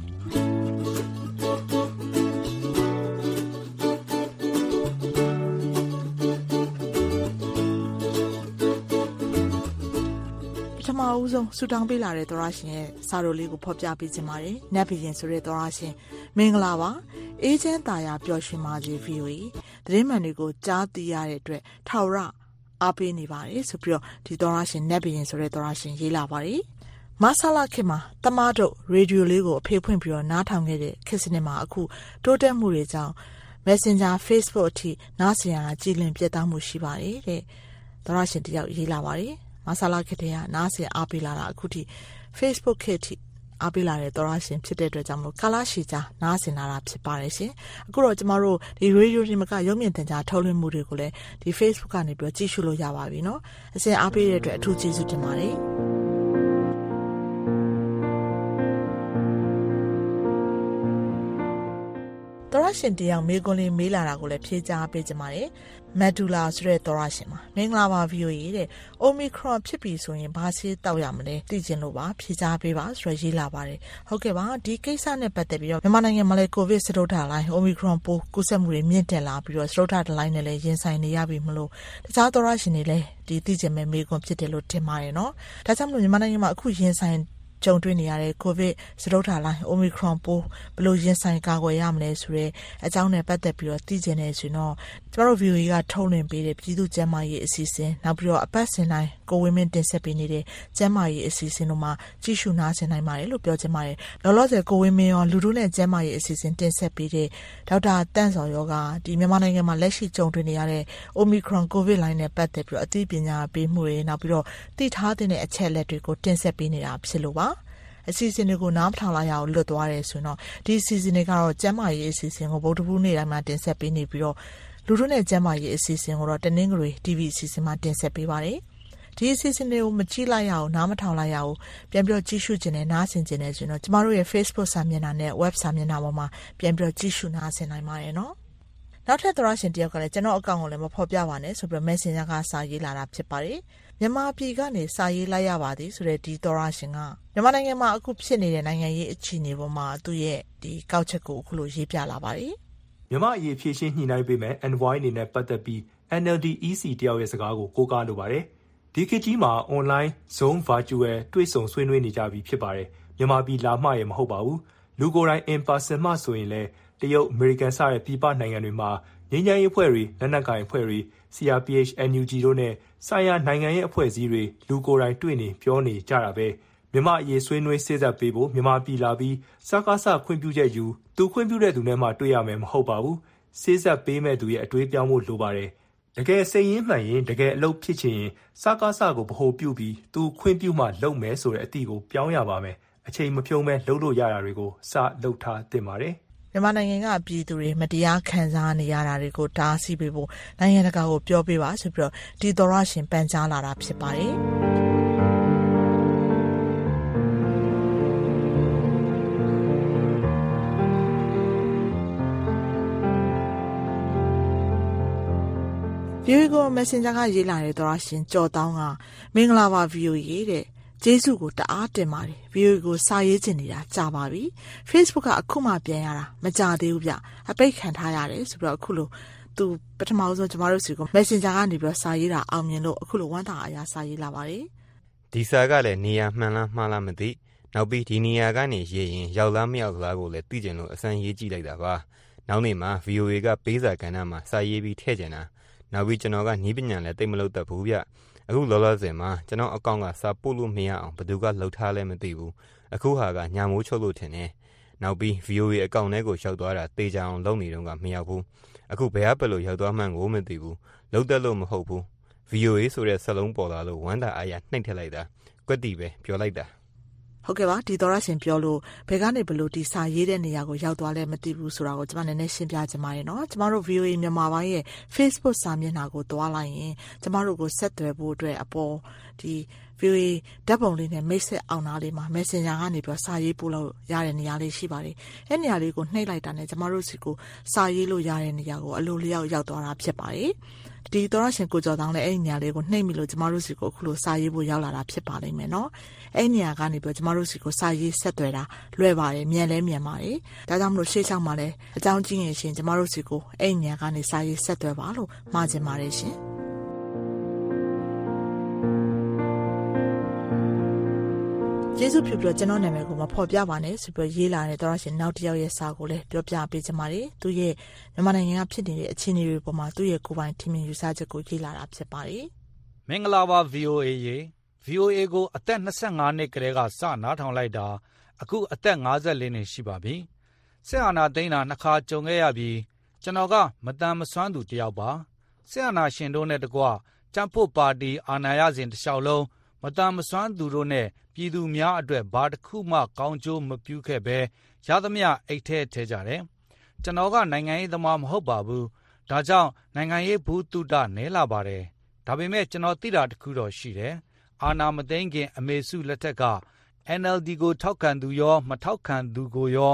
ပထမဦးဆုံးဆူတောင်းပေးလာတဲ့သောရရှင်ရဲ့စာရိုလေးကိုဖော်ပြပေးခြင်းပါတယ်။နတ်ဘီရင်ဆိုတဲ့သောရရှင်မင်္ဂလာပါ။အေးချမ်းသာယာပျော်ရွှင်ပါစေ VOA သတင်းမှန်တွေကိုကြားသိရတဲ့အတွက်ထောက်ရအားပေးနေပါတယ်ဆိုပြီးတော့ဒီသောရရှင်နတ်ဘီရင်ဆိုတဲ့သောရရှင်ရေးလာပါတယ်။မဆလာခေတ်မှာတမတို့ရေဒီယိုလေးကိုအဖေဖွင့်ပြီးတော့နားထောင်ခဲ့တဲ့ခေတ်စနစ်မှာအခုတိုးတက်မှုတွေကြောင့် Messenger Facebook အထိနားဆင်ရတာကြည်လင်ပြတ်သားမှုရှိပါတယ်တဲ့။သောရရှင်တယောက်ရေးလာပါတယ်။မဆလာခေတ်တည်းကနားဆင်အားပေးလာတာအခုထိ Facebook ခေတ်ထိအားပေးလာတဲ့သောရရှင်ဖြစ်တဲ့အတွက်ကြောင့်မလို့ကာလရှည်ကြာနားဆင်လာတာဖြစ်ပါတယ်ရှင်အခုတော့ကျမတို့ဒီရေဒီယိုဒီမှာကရုပ်မြင်သံကြားထုတ်လွှင့်မှုတွေကိုလည်းဒီ Facebook ကနေပြီးကြည့်ရှုလို့ရပါပြီเนาะအစဉ်အားပေးတဲ့အတွက်အထူးကျေးဇူးတင်ပါတယ်သောရရှင်တယောက်မေးခွန်းလေးမေးလာတာကိုလည်းဖြေကြားပေးကြပါတယ်မက်ဒူလာဆိုတဲ့သောရရှင်မှာမင်္ဂလာပါ VOA တဲ့ Omicron ဖြစ်ပြီဆိုရင်ဘာဆေးတောက်ရမလဲသိချင်လို့ပါဖြေကြားပေးပါဆိုရရေးလာပါတယ်ဟုတ်ကဲ့ပါဒီကိစ္စနဲ့ပတ်သက်ပြီးတော့မြန်မာနိုင်ငံမှာလည်းကိုဗစ်စတုတ္ထလိုင်း Omicron ပိုးကူးစက်မှုတွေမြင့်တက်လာပြီးတော့စတုတ္ထလိုင်းနဲ့လည်းရင်ဆိုင်နေရပြီမလို့တခြားသောရရှင်တွေလည်းဒီသိချင်မဲ့မေးခွန်းဖြစ်တယ်လို့ထင်ပါတယ်နော်ဒါကြောင့်မလို့မြန်မာနိုင်ငံမှာအခုရင်ဆိုင်ကြုံတွေ့နေရတဲ့ကိုဗစ်စတုတ္ထလိုင်း Omicron ပိုးဘယ်လိုရင်ဆိုင်ကာကွယ်ရမလဲဆိုတဲ့အကြောင်းနဲ့ပတ်သက်ပြီးတော့သိချင်နေဆိုတော့ကျမတို့ VOA ကထုတ်လွှင့်ပေးတဲ့ပြည်သူ့ကျန်းမာရေးအစီအစဉ်နောက်ပြီးတော့အပတ်စဉ်တိုင်းကိုဝင်းမင်းတင်ဆက်ပေးနေတဲ့ကျန်းမာရေးအစီအစဉ်တို့မှာကြည့်ရှုနားဆင်နိုင်ပါတယ်လို့ပြောချင်ပါတယ်လောလောဆယ်ကိုဝင်းမင်းရောလူတို့နဲ့ကျန်းမာရေးအစီအစဉ်တင်ဆက်ပေးတဲ့ဒေါက်တာတန့်စော်ရောကဒီမြန်မာနိုင်ငံမှာလက်ရှိကြုံတွေ့နေရတဲ့ Omicron ကိုဗစ်လိုင်းနဲ့ပတ်သက်ပြီးတော့အသိပညာပေးမှုတွေနောက်ပြီးတော့သိထားတဲ့အချက်လက်တွေကိုတင်ဆက်ပေးနေတာဖြစ်လို့ပါအစီအစဉ်တွေကိုနားမထောင်လိုက်ရအောင်လွတ်သွားတယ်ဆိုတော့ဒီအစီအစဉ်တွေကတော့ကျန်းမာရေးအစီအစဉ်ကိုဗုဒ္ဓဘူးနေ့တိုင်းမှာတင်ဆက်ပေးနေပြီးတော့လူတို့နဲ့ကျန်းမာရေးအစီအစဉ်ကိုတော့တနင်္ဂနွေ TV အစီအစဉ်မှာတင်ဆက်ပေးပါတယ်ဒီအစီအစဉ်တွေကိုမကြည့်လိုက်ရအောင်နားမထောင်လိုက်ရအောင်ပြန်ပြီးကြည့်ရှုခြင်းနဲ့နားဆင်ခြင်းနဲ့ဆိုတော့ကျမတို့ရဲ့ Facebook စာမျက်နှာနဲ့ web စာမျက်နှာပေါ်မှာပြန်ပြီးကြည့်ရှုနားဆင်နိုင်ပါတယ်နော်နောက်ထပ်သရရှင်တယောက်ကလည်းကျွန်တော်အကောင့်ကိုလည်းမဖော်ပြပါနဲ့ဆိုပြီး Messenger ကစာရေးလာတာဖြစ်ပါတယ်မြန်မာပြည်ကနေစာရေးလိုက်ရပါသည်ဆိုတဲ့ဒီသောရရှင်ကမြန်မာနိုင်ငံမှာအခုဖြစ်နေတဲ့နိုင်ငံရေးအခြေအနေပေါ်မှာသူ့ရဲ့ဒီကောက်ချက်ကိုအခုလိုရေးပြလာပါတယ်မြန်မာအရေးဖြည့်ရှင်းညှိနှိုင်းပေးမယ် Envoy အနေနဲ့ပတ်သက်ပြီး NLD EC တယောက်ရဲ့စကားကိုကိုးကားလိုပါတယ်ဒီခေတ်ကြီးမှာ online Zoom virtual တွေ့ဆုံဆွေးနွေးနေကြပြီဖြစ်ပါတယ်မြန်မာပြည်လာမှရမဟုတ်ပါဘူးလူကိုယ်တိုင် in person မှဆိုရင်လည်းတရုတ်အမေရိကန်စတဲ့ပြည်ပနိုင်ငံတွေမှာငြိမ်းချမ်းရေးအဖွဲ့တွေလက်နက်ကိုင်အဖွဲ့တွေ CRPH NUG တို့နဲ့ဆိုင်ရာနိုင်ငံရေးအဖွဲ့အစည်းတွေလူကိုယ်တိုင်တွေ့နေပြောနေကြတာပဲမြန်မာအရေးဆွေးနွေးစေ့စပ်ပေးဖို့မြန်မာပြည်လာပြီးစကားဆခွင့်ပြုချက်ယူသူခွင့်ပြုတဲ့သူနဲ့မှတွေ့ရမယ်မဟုတ်ပါဘူးစေ့စပ်ပေးမဲ့သူရဲ့အတွေးပြောင်းဖို့လိုပါတယ်တကယ်စိတ်ရင်းမှန်ရင်တကယ်အလုပ်ဖြစ်ချင်ရင်စကားဆကိုဗဟိုပြုပြီးသူခွင့်ပြုမှလုပ်မယ်ဆိုတဲ့အသည့်ကိုပြောင်းရပါမယ်အချိန်မဖြုံးမဲ့လုပ်လို့ရတာတွေကိုစလုပ်ထားသင့်ပါတယ်မြန်မာနိုင်ငံကပြည်သူတွေမတရားခံစားနေရတာတွေကိုတားဆီးပေးဖို့နိုင်ငံတကာကိုပြောပေးပါဆိုပြီးတော့ဒီသောရရှင်ပန်ကြားလာတာဖြစ်ပါတယ်VOA ကို Messenger ကရေးလာတဲ့သောရရှင်ကြော်တောင်းကမင်္ဂလာပါ VOA တဲ့ကျေးဇူးကိုတအားတင်ပါတယ် VOA ကိုစာရေးချင်နေတာကြာပါပြီ Facebook ကအခုမှပြန်ရတာမကြသေးဘူးဗျအပိတ်ခံထားရတယ်ဆိုပြီးတော့အခုလိုသူပထမဆုံးကျမတို့စီကို Messenger ကနေပြီးတော့စာရေးတာအောင်မြင်လို့အခုလိုဝမ်းသာအားရစာရေးလာပါတယ်ဒီစာကလည်းနေရာမှန်လားမှားလားမသိနောက်ပြီးဒီနေရာကနေရေးရင်ရောက်လားမရောက်လားကိုလည်းသိကျင်လို့အစမ်းရေးကြည့်လိုက်တာပါနောက်နေ့မှာ VOA ကပေးစာကဏ္ဍမှာစာရေးပြီးထည့်ကျင်တာနောက်ပြီးကျွန်တော်ကနီးပညာလည်းသိမလို့တတ်ဘူးဗျအခုလောလောဆယ်မှာကျွန်တော်အကောင့်ကစာပို့လို့မရအောင်ဘယ်သူကလှုပ်ထားလဲမသိဘူးအခုဟာကညာမိုးချုပ်လို့ထင်တယ်နောက်ပြီး VOA အကောင့်ထဲကိုရောက်သွားတာတေချာအောင်လုပ်နေတော့ကမရောက်ဘူးအခုဘယ်ကပဲလို့ရောက်သွားမှန်းကိုမသိဘူးလှုပ်တက်လို့မဟုတ်ဘူး VOA ဆိုတဲ့စလုံးပေါ်လာလို့ဝမ်းသာအားရနှိမ့်ထက်လိုက်တာကွက်တီပဲပြောလိုက်တာဟုတ်ကဲ့ပါဒီသောရရှင်ပြောလို့ဘယ်ကနေဘလို့ဒီစာရေးတဲ့နေရာကိုရောက်သွားလဲမသိဘူးဆိုတာကိုကျွန်မနည်းနည်းရှင်းပြချင်ပါတယ်နော်ကျွန်မတို့ VOA မြန်မာပိုင်းရဲ့ Facebook စာမျက်နှာကိုတွားလိုက်ရင်ကျွန်မတို့ကိုဆက်သွယ်ဖို့အတွက်အပေါ်ဒီ VOA ဓာတ်ပုံလေးနဲ့မိတ်ဆက်အောင်သားလေးမှာ Messenger ကနေပြီးစာရေးပို့လို့ရတဲ့နေရာလေးရှိပါတယ်အဲ့နေရာလေးကိုနှိပ်လိုက်တာနဲ့ကျွန်မတို့စီကိုစာရေးလို့ရတဲ့နေရာကိုအလိုလျောက်ရောက်သွားတာဖြစ်ပါတယ်ဒီသောရရှင်ကိုကြော်တောင်းလည်းအဲ့ဒီနေရာလေးကိုနှိပ်မိလို့ကျမတို့စီကိုအခုလိုစာရေးဖို့ရောက်လာတာဖြစ်ပါလိမ့်မယ်နော်အဲ့ဒီနေရာကနေပြီးကျမတို့စီကိုစာရေးဆက်သွယ်တာလွယ်ပါတယ်မြန်လဲမြန်ပါတယ်ဒါကြောင့်မလို့ရှေ့ဆောင်မှာလည်းအကြောင်းကြီးရင်ရှင်ကျမတို့စီကိုအဲ့ဒီနေရာကနေစာရေးဆက်သွယ်ပါလို့မှာချင်ပါတယ်ရှင်ကျေးဇူးပြုပြီးတော့ကျွန်တော်နာမည်ကိုမဖော်ပြပါနဲ့ဆိုပြီးရေးလာတဲ့သောရရှင်နောက်တစ်ယောက်ရဲ့စာကိုလည်းပြောပြပေးချင်ပါတယ်သူရဲ့မြန်မာနိုင်ငံကဖြစ်နေတဲ့အခြေအနေတွေပေါ်မှာသူ့ရဲ့ကိုယ်ပိုင်ထင်မြင်ယူဆချက်ကိုရေးလာတာဖြစ်ပါတယ်မင်္ဂလာပါ VOA ရေ VOA ကိုအသက်25နှစ်ကလေးကစနားထောင်လိုက်တာအခုအသက်54နှစ်ရှိပါပြီဆက်အာဏာသိမ်းတာနှစ်ခါကြုံခဲ့ရပြီးကျွန်တော်ကမတန်မစွမ်းသူတယောက်ပါဆက်အာဏာရှင်တို့နဲ့တကွကြံ့ဖို့ပါတီအာဏာရစဉ်တစ်လျှောက်လုံးမတန်မစွမ်းသူတို့နဲ့ပြည်သူများအတွက်ဘာတစ်ခုမှကောင်းကျိုးမပြုခဲ့ဘဲရသမျှအိတ်ထဲထည့်ကြတယ်ကျွန်တော်ကနိုင်ငံရေးသမားမဟုတ်ပါဘူးဒါကြောင့်နိုင်ငံရေးဘူးတုဒနဲလာပါတယ်ဒါပေမဲ့ကျွန်တော်သိတာတစ်ခုတော့ရှိတယ်အာဏာမသိမ်းခင်အမေစုလက်ထက်က NLD ကိုထောက်ခံသူရောမထောက်ခံသူကိုရော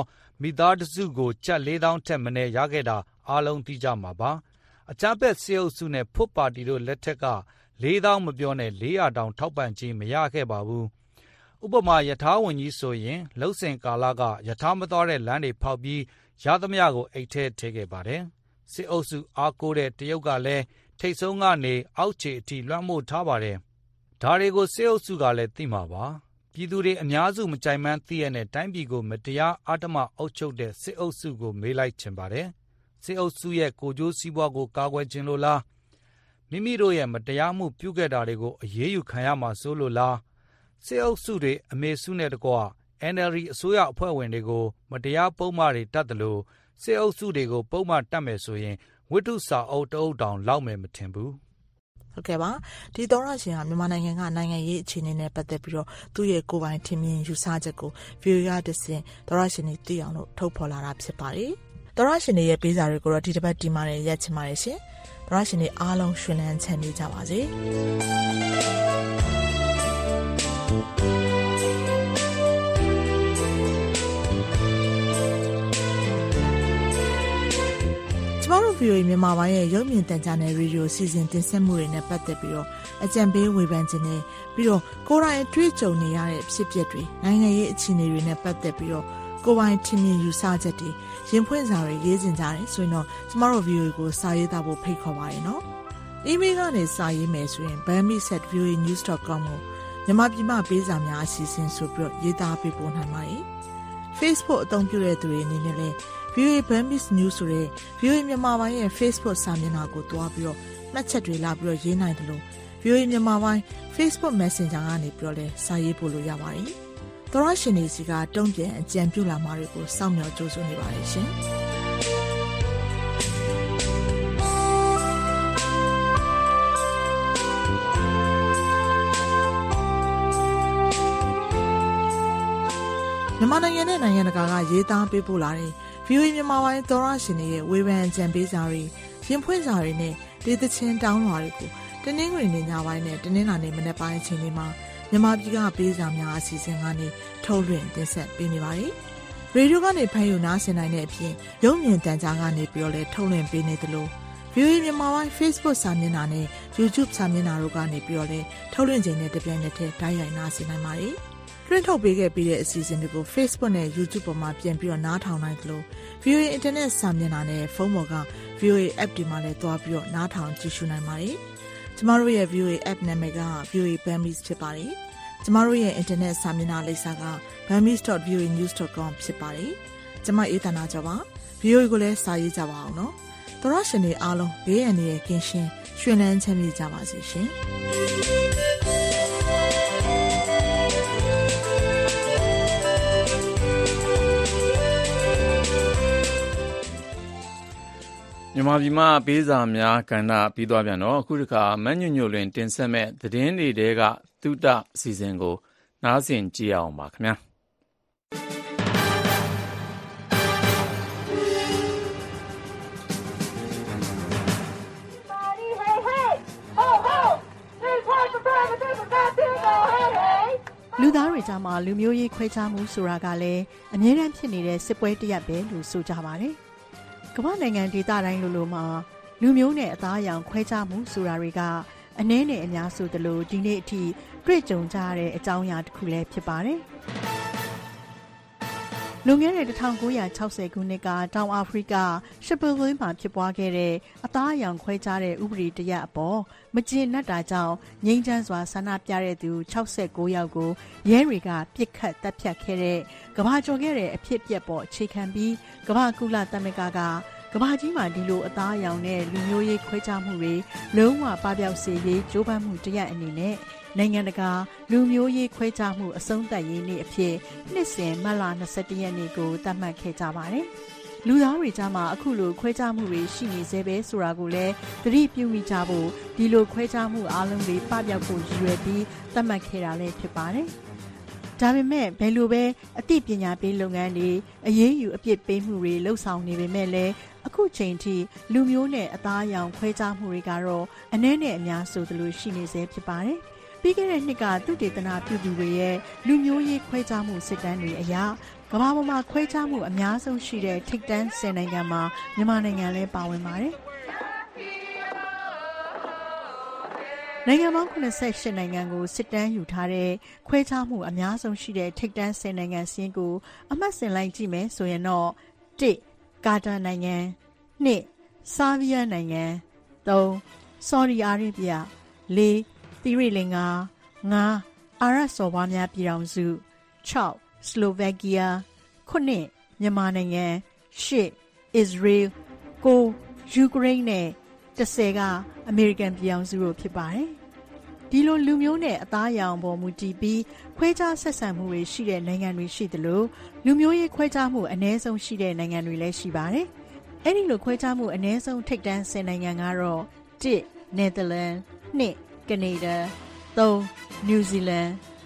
မိသားစုကိုကျပ်4,000ထက်မနည်းရခဲ့တာအားလုံးသိကြမှာပါအကြမ်းဖက်စစ်အုပ်စုနဲ့ဖွတ်ပါတီတို့လက်ထက်က4,000မပြောနဲ့400တောင်ထောက်ပံ့ခြင်းမရခဲ့ပါဘူးဥပမာယထာဝန်ကြီးဆိုရင်လှုပ်စင်ကာလကယထာမတော်တဲ့လမ်းတွေဖောက်ပြီးရသမျှကိုအိတ်ထဲထည့်ခဲ့ပါတယ်စစ်အုပ်စုအားကိုးတဲ့တရုတ်ကလည်းထိတ်ဆုံးကနေအောက်ခြေအထိလွှမ်းမိုးထားပါတယ်ဒါတွေကိုစစ်အုပ်စုကလည်းသိမှာပါပြည်သူတွေအများစုမကြိုက်မှန်းသိရတဲ့တိုင်းပြည်ကိုမတရားအဓမ္မအုပ်ချုပ်တဲ့စစ်အုပ်စုကိုမေးလိုက်ချင်ပါတယ်စစ်အုပ်စုရဲ့ကိုကျိုးစီးပွားကိုကာကွယ်ခြင်းလို့လားမိမိတို့ရဲ့မတရားမှုပြုခဲ့တာတွေကိုအရေးယူခံရမှာစိုးလို့လားစစ်အုပ်စုတွေအမေစုနဲ့တကွ NLD အစိုးရအဖွဲ့ဝင်တွေကိုမတရားပုံမှားတွေတတ်တယ်လို့စစ်အုပ်စုတွေကိုပုံမှားတတ်မယ်ဆိုရင်ဝိတုစာအုပ်တအုပ်တောင်လောက်မယ်မထင်ဘူးဟုတ်ကဲ့ပါဒီသောရရှင်ဟာမြန်မာနိုင်ငံကနိုင်ငံရေးအခြေအနေနဲ့ပတ်သက်ပြီးတော့သူ့ရဲ့ကိုယ်ပိုင်ထင်မြင်ယူဆချက်ကို VOA ကတဆင့်သောရရှင်တွေသိအောင်လို့ထုတ်ဖော်လာတာဖြစ်ပါတယ်သောရရှင်တွေရဲ့ပေးစာတွေကိုတော့ဒီတစ်ပတ်ဒီမှာရက်ချင်ပါတယ်ရှင်သောရရှင်တွေအားလုံးရှင်လန်းချမ်းမြေ့ကြပါစေကျမတို့ VOA မြန်မာပိုင်းရဲ့ရုပ်မြင်သံကြားနယ်ရေဒီယိုစီစဉ်တင်ဆက်မှုတွေနဲ့ပတ်သက်ပြီးတော့အကြံပေးဝေဖန်ခြင်းနဲ့ပြီးတော့ကိုယ်တိုင်အတွေ့အကြုံနေရတဲ့ဖြစ်ပျက်တွေနိုင်ငံရေးအခြေအနေတွေနဲ့ပတ်သက်ပြီးတော့ကိုယ်ပိုင်ထင်မြင်ယူဆချက်တွေရင်ဖွင့်စာတွေရေးတင်ကြတယ်ဆိုရင်တော့ကျမတို့ VOA ကိုစာရေးသားဖို့ဖိတ်ခေါ်ပါရနော်။ email ကနေစာရေးမယ်ဆိုရင် bami@voanews.com ကိုမြန်မာပြည်မှာပေးစာများအစီအစဉ်ဆိုပြီးတော့ရေးသားပေးပို့နိုင်ပါတယ်။ Facebook အသုံးပြုတဲ့သူတွေအနေနဲ့လည်းVOA Burmese News ဆိုတဲ့ VOA မြန်မာပိုင်းရဲ့ Facebook စာမျက်နှာကိုတွားပြီးတော့မှတ်ချက်တွေလာပြီးတော့ရေးနိုင်တယ်လို့ VOA မြန်မာပိုင်း Facebook Messenger ကနေပြီးတော့လည်းစာရေးပို့လို့ရပါတယ်။သောရရှင်တွေစီကတုံ့ပြန်အကြံပြုလာမှာတွေကိုစောင့်မျှော်ကြိုးစားနေပါတယ်ရှင်။မြန်မာနိုင်ငံနဲ့နိုင်ငံတကာကရေးသားပေးပို့လာတဲ့ VOA မြန်မာပိုင်းသောရရှင်တွေရဲ့ဝေဖန်အကြံပေးစာတွေရင်ဖွင့်စာတွေနဲ့ဒေသချင်းတောင်းလွှာတွေကိုတနင်္ဂနွေနေ့ညပိုင်းနဲ့တနင်္လာနေ့မနက်ပိုင်းအချိန်တွေမှာမြန်မာပြည်ကပေးစာများအစီအစဉ်ကနေထုတ်လွှင့်တင်ဆက်ပေးနေပါတယ်။ရေဒီယိုကနေဖမ်းယူနားဆင်နိုင်တဲ့အပြင်ရုပ်မြင်သံကြားကနေပြီးတော့လည်းထုတ်လွှင့်ပေးနေသလို VOA မြန်မာပိုင်း Facebook စာမျက်နှာနဲ့ YouTube စာမျက်နှာတို့ကနေပြီးတော့လည်းထုတ်လွှင့်ခြင်းနဲ့တပြိုင်နက်တည်းတိုက်ရိုက်နားဆင်နိုင်ပါတယ်။တွင်းထုတ်ပေးခဲ့ပြီးတဲ့အစီအစဉ်တွေကို Facebook နဲ့ YouTube ပေါ်မှာပြန်ပြီးတော့နားထောင်နိုင်သလို VOA Internet စာမျက်နှာနဲ့ဖုန်းပေါ်က VOA App တွေမှာလည်းတွားပြီးတော့နားထောင်ကြည့်ရှုနိုင်ပါတယ်။ကျမတို့ရဲ့ VOA App နာမည်က VOA Burmese ဖြစ်ပါတယ်။ကျမတို့ရဲ့ Internet စာမျက်နှာလိပ်စာက burmese.voanews.com ဖြစ်ပါတယ်။ကျမအေးသနာကျော်ပါ။ VOA ကိုလည်းစာရေးကြပါအောင်နော်။သောရရှင်တွေအားလုံးဘေးအန္တရာယ်ကင်းရှင်းရွှင်လန်းချမ်းမြေ့ကြပါစေရှင်။မြန်မာပြည်မှာပေးစာများကဏ္ဍပြီးသွားပြန်တော့အခုတခါမညွန့်ညွန့်လွင်တင်ဆက်မဲ့သတင်းတွေတဲကသုတအစီအစဉ်ကိုနားဆင်ကြည့်အောင်ပါခင်ဗျာလူသားတွေကြားမှာလူမျိုးရေးခွဲခြားမှုဆိုတာကလည်းအမြဲတမ်းဖြစ်နေတဲ့စစ်ပွဲတစ်ရပ်ပဲလို့ဆိုကြပါတယ်ကမ္ဘာနိုင်ငံဒေသတိုင်းလိုမှာလူမျိုးနဲ့အသားအရောင်ခွဲခြားမှုဆိုတာတွေကအနည်းနဲ့အများဆိုသလိုဒီနေ့အထိတွေ့ကြုံကြရတဲ့အကြောင်းအရာတစ်ခုလည်းဖြစ်ပါတယ်။လွန်ခဲ့တဲ့1960ခုနှစ်ကတောင်အာဖရိကရှပယ်ဝင်းမှာဖြစ်ပွားခဲ့တဲ့အသားအရောင်ခွဲခြားတဲ့ဥပဒေတရပ်အပေါ်မကျေနပ်တာကြောင့်ငြိမ်းချမ်းစွာဆန္ဒပြတဲ့သူ69ယောက်ကိုရဲတွေကပြစ်ခတ်တပ်ဖြတ်ခဲ့တဲ့ကမ္ဘာကျော်ခဲ့တဲ့အဖြစ်အပျက်ပေါ်အခြေခံပြီးကမ္ဘာကုလသမဂ္ဂကကမ္ဘာကြီးမှာဒီလိုအသားအရောင်နဲ့လူမျိုးရေးခွဲခြားမှုတွေလုံးဝပပျောက်စေရေးကြိုးပမ်းမှုတရက်အနေနဲ့နိုင်ငံတကာလူမျိုးရေးခွဲခြားမှုအဆုံးသတ်ရေးနေ့အဖြစ်နှစ်စဉ်မတ်လ21ရက်နေ့ကိုသတ်မှတ်ခဲ့ကြပါတယ်။လူသားတွေကြားမှာအခုလိုခွဲခြားမှုတွေရှိနေသေးပဲဆိုတာကိုလည်းသတိပြုမိကြဖို့ဒီလိုခွဲခြားမှုအလုံးတွေပပျောက်ဖို့ရည်ရွယ်ပြီးသတ်မှတ်ခဲ့တာလည်းဖြစ်ပါတယ်။ဒါပေမဲ့ဘယ်လိုပဲအသိပညာပေးလုပ်ငန်းတွေအရေးယူအပြစ်ပေးမှုတွေလှုပ်ဆောင်နေပေမဲ့လည်းအခုချိန်ထိလူမျိုးနဲ့အသားအရောင်ခွဲခြားမှုတွေကတော့အနည်းနဲ့အများဆိုသလိုရှိနေစေဖြစ်ပါတယ်။ပြီးခဲ့တဲ့နှစ်ကသုတေသနပြုသူတွေရဲ့လူမျိုးရေးခွဲခြားမှုစစ်တမ်းတွေအရကမ္ဘာပေါ်မှာခွဲခြားမှုအများဆုံးရှိတဲ့ထိပ်တန်း10နိုင်ငံမှာမြန်မာနိုင်ငံလည်းပါဝင်ပါတယ်။နိုင်ငံပေါင်း88နိုင်ငံကိုစစ်တမ်းယူထားတဲ့ခွဲခြားမှုအများဆုံးရှိတဲ့ထိပ်တန်း10နိုင်ငံစာရင်းကိုအမှတ်စဉ်လိုက်ကြည့်မယ်ဆိုရင်တော့1ကာတာနိုင်ငံ2ဆားဗီးယားနိုင်ငံ3ဆော်ဒီအာရေဗျ4သီရိလင်္ကာ5အာရပ်စော်ဘွားများပြည်ထောင်စု6စလိုဗက်ကီးယား9မြန်မာနိုင်ငံ10အစ္စရေး9ယူကရိန်းနဲ့10ကအမေရိကန်ပြည်ထောင်စုတို့ဖြစ်ပါတယ်။ဒီလိုလူမျိုးနဲ့အသားအရောင်ပေါ်မူတည်ပြီးခွဲခြားဆက်ဆံမှုတွေရှိတဲ့နိုင်ငံတွေရှိသလိုလူမျိုးရေးခွဲခြားမှုအနည်းဆုံးရှိတဲ့နိုင်ငံတွေလည်းရှိပါတယ်။အဲဒီလိုခွဲခြားမှုအနည်းဆုံးထိပ်တန်း10နိုင်ငံကတော့1နယ်သာလန်2ကနေဒါ3နယူးဇီလန်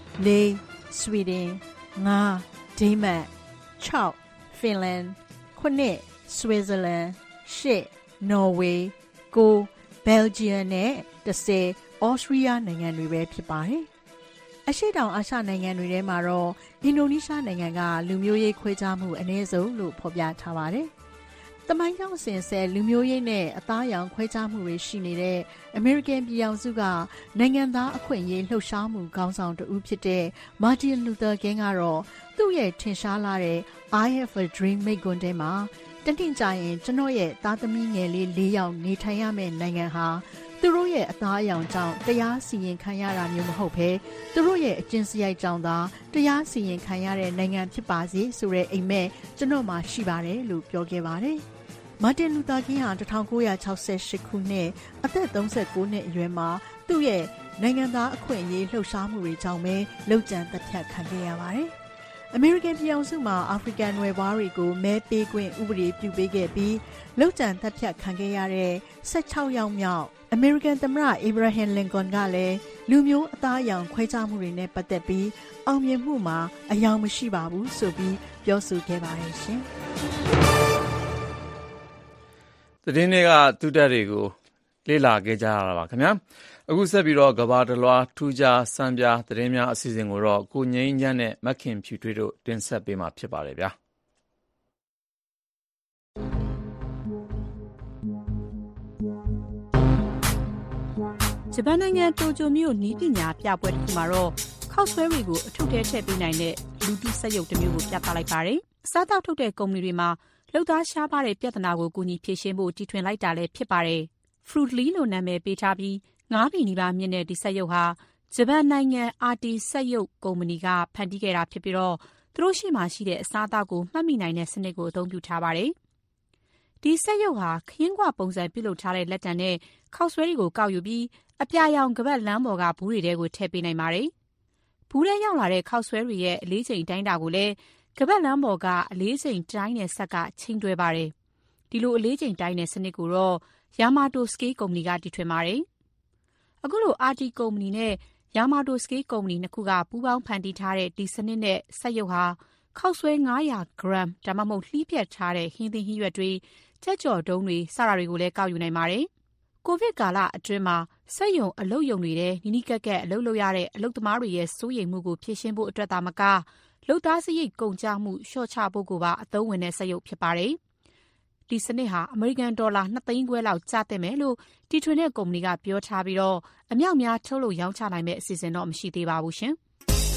4ဆွီဒင်5ဒိန်းမတ်6ဖင်လန်9ဆွစ်ဇာလန်10နော်ဝေ9ဘယ်လ်ဂျီယံနဲ့10ဩစတြီးယားနိုင်ငံတွေပဲဖြစ်ပါတယ်။အရှေ့တောင်အာရှနိုင်ငံတွေထဲမှာတော့အင်ဒိုနီးရှားနိုင်ငံကလူမျိုးရေးခွဲခြားမှုအနည်းဆုံးလို့ဖော်ပြထားပါတယ်။တမိုင်းကြောင့်ဆဲလူမျိုးရေးနဲ့အသားအရောင်ခွဲခြားမှုတွေရှိနေတဲ့အမေရိကန်ပြည်ထောင်စုကနိုင်ငံသားအခွင့်အရေးလှုပ်ရှားမှုခေါင်းဆောင်တဦးဖြစ်တဲ့မာတင်လူသာကင်းကတော့သူ့ရဲ့ထင်ရှားလာတဲ့ I have a dream မိန့်ခွန်းထဲမှာတင့်ကြရင်ကျွန်တော်ရဲ့သားသမီးငယ်လေး4ယောက်နေထိုင်ရမယ့်နိုင်ငံဟာသူတို့ရဲ့အသားအရောင်ကြောင့်တရားစီရင်ခံရတာမျိုးမဟုတ်ဘဲသူတို့ရဲ့အကျင့်စရိုက်ကြောင့်သာတရားစီရင်ခံရတဲ့နိုင်ငံဖြစ်ပါစေဆိုတဲ့အိမ်မက်ကျွန်တော်မှရှိပါတယ်လို့ပြောခဲ့ပါတယ်။မာတင်လူသာကင်းဟာ1968ခုနှစ်အသက်39နှစ်အရွယ်မှာသူ့ရဲ့နိုင်ငံသားအခွင့်အရေးလှုပ်ရှားမှုတွေကြောင့်ပဲလှုပ်ကြံသတ်ဖြတ်ခံခဲ့ရပါတယ်။အမေရိကန်ပြည်ထောင်စုမှာအာဖရိကန်နွယ်ဖွားတွေကိုမဲပေးခွင့်ဥပဒေပြုပေးခဲ့ပြီးလှုပ်ကြံသတ်ဖြတ်ခံခဲ့ရတဲ့16ယောက်မြောက်အမေရိကန်သမ္မတအေဗရာဟမ်လင်ကွန်ကလည်းလူမျိုးအသားအရောင်ခွဲခြားမှုတွေနဲ့ပတ်သက်ပြီးအောင်မြင်မှုမှာအယောင်မရှိပါဘူးဆိုပြီးပြောဆိုခဲ့ပါတယ်ရှင်။သတင်းတွေကသူတက်တွေကိုလေ့လာခဲ့ကြရတာပါခင်ဗျာ။အခုဆက်ပြီးတော့ကဘာတလွားထူးခြားစံပြသတင်းများအစီအစဉ်ကိုတော့ကိုငိမ့်ချမ်းနဲ့မခင်ဖြူထွေးတို့တင်ဆက်ပေးမှာဖြစ်ပါတယ်ဗျာဂျပန်နိုင်ငံတိုကျိုမြို့နည်းပညာပြပွဲတစ်ခုမှာတော့ခောက်ဆွဲတွေကိုအထုထဲထည့်ပေးနိုင်တဲ့လူတုစက်ရုပ်တစ်မျိုးကိုပြသလိုက်ပါတယ်။စားတောက်ထုတ်တဲ့ကုမ္ပဏီတွေမှာလုပ်သားရှားပါတဲ့ပြဿနာကိုကူညီဖြေရှင်းဖို့တီထွင်လိုက်တာလည်းဖြစ်ပါတယ်။ Fruitly လို့နာမည်ပေးထားပြီး9ပြည်နီးပါးမြင့်တဲ့ဒီစက်ရုပ်ဟာဂျပန်နိုင်ငံအာတီစက်ရုပ်ကုမ္ပဏီကဖန်တီးခဲ့တာဖြစ်ပြီးတော့သူတို့ရှိမှရှိတဲ့အစားအသောက်ကိုမှတ်မိနိုင်တဲ့စနစ်ကိုအသုံးပြုထားပါတယ်။ဒီစက်ရုပ်ဟာခင်းကွပုံစံပြုလုပ်ထားတဲ့လက်တံနဲ့ခောက်ဆွဲတွေကိုကောက်ယူပြီးအပြာရောင်ကပတ်လမ်းပေါ်ကဘူးတွေထဲကိုထည့်ပေးနိုင်ပါတယ်။ဘူးထဲရောက်လာတဲ့ခောက်ဆွဲတွေရဲ့အလေးချိန်တိုင်းတာကိုလည်းကပတ်လမ်းပေါ်ကအလေးချိန်တိုင်းတဲ့ဆက်ကချိန်တွဲပါတယ်။ဒီလိုအလေးချိန်တိုင်းတဲ့စနစ်ကိုတော့Yamato Scale ကုမ္ပဏီကတီထွင်ပါတယ်။အခုလို RT ကုမ္ပဏီနဲ့ Yamato Scale ကုမ္ပဏီနှစ်ခုကပူးပေါင်းဖန်တီးထားတဲ့ဒီစနစ်နဲ့စက်ရုပ်ဟာခောက်ဆွဲ900 gram ဒါမှမဟုတ်လှီးပြတ်ထားတဲ့ဟင်းသီးဟင်းရွက်တွေကြက်ကြော်တုံးတွေစတာတွေကိုလည်းကောက်ယူနိုင်ပါတယ်။ကိုဗစ်ကာလအတွင်းမှာစက်ရုံအလုပ်ရုံတွေထဲနီးနီးကပ်ကပ်အလုပ်လုပ်ရတဲ့အလုပ်သမားတွေရဲ့စိုးရိမ်မှုကိုဖြေရှင်းဖို့အတွက်သာမကလုပ်သားစရိတ်ကုန်ကျမှုလျှော့ချဖို့ကိုပါအသုံးဝင်တဲ့စက်ရုပ်ဖြစ်ပါတယ်။ဒီစနစ်ဟာအမေရိကန်ဒေါ်လာ2သိန်းခွဲလောက်ကျသင့်မယ်လို့တီထွင်တဲ့ကုမ္ပဏီကပြောထားပြီးတော့အမြောက်များထုတ်လို့ရောင်းချနိုင်မယ့်အစီအစဉ်တော့မရှိသေးပါဘူးရှင်။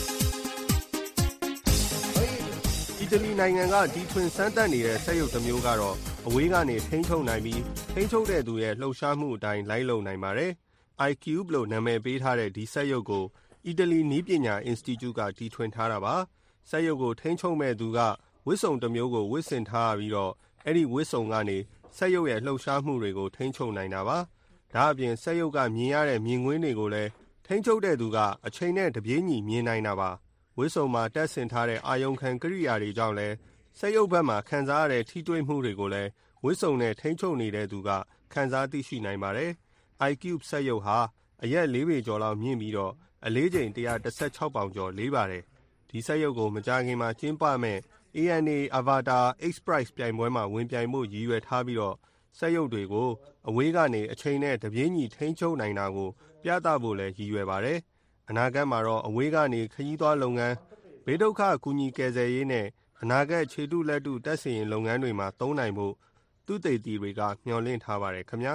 အီတလီနိုင်ငံကတီထွင်စမ်းသပ်နေတဲ့စက်ရုပ်တစ်မျိုးကတော့အဝေးကနေထိန်းချုပ်နိုင်ပြီးထိန်းချုပ်တဲ့သူရဲ့လှုပ်ရှားမှုအတိုင်းလိုက်လုပ်နိုင်ပါတယ်။ iCube လို့နာမည်ပေးထားတဲ့ဒီစက်ရုပ်ကိုအီတလီနည်းပညာအင်စတီကျုကတီထွင်ထားတာပါ။စက်ရုပ်ကိုထိန်းချုပ်မဲ့သူကဝတ်စုံတစ်မျိုးကိုဝတ်ဆင်ထားပြီးတော့အဲ့ဒီဝတ်စုံကနေစက်ရုပ်ရဲ့လှုပ်ရှားမှုတွေကိုထိန်းချုပ်နိုင်တာပါ။ဒါအပြင်စက်ရုပ်ကမြင်ရတဲ့မြင်ကွင်းတွေကိုလည်းထိန်းချုပ်တဲ့သူကအချိန်နဲ့တပြေးညီမြင်နိုင်တာပါ။ဝတ်စုံမှာတက်ဆင်ထားတဲ့အာယုံခံကိရိယာတွေကြောင့်လည်းစက်ရုပ်ဘက်မှာခံစားရတဲ့ထိတွေ့မှုတွေကိုလည်းဝတ်စုံနဲ့ထိန်းချုပ်နေတဲ့သူကခံစားသိရှိနိုင်ပါတယ်။ iCube စက်ရုပ်ဟာအရက်4ပေကျော်လောက်မြင့်ပြီးတော့အလေးချိန်116ပေါင်ကျော်လေးပါတယ်။ဒီစက်ရုပ်ကိုမကြာခင်မှာကျင်းပမဲ့ ANA Avatar X Prize ပြိုင်ပွဲမှာဝင်ပြိုင်ဖို့ရည်ရွယ်ထားပြီးတော့စက်ရုပ်တွေကိုအဝေးကနေအချိန်နဲ့တပြေးညီထိန်းချုပ်နိုင်တာကိုပြသဖို့လည်းရည်ရွယ်ပါတယ်အနာဂတ်မှာတော့အဝေးကနေခရီးသွားလုပ်ငန်းဘေးဒုက္ခကူညီကယ်ဆယ်ရေးနဲ့အနာဂတ်ခြေတုလက်တုတပ်ဆင်ရေးလုပ်ငန်းတွေမှာသုံးနိုင်ဖို့သူတေသီတွေကမျှော်လင့်ထားပါတယ်ခင်ဗျာ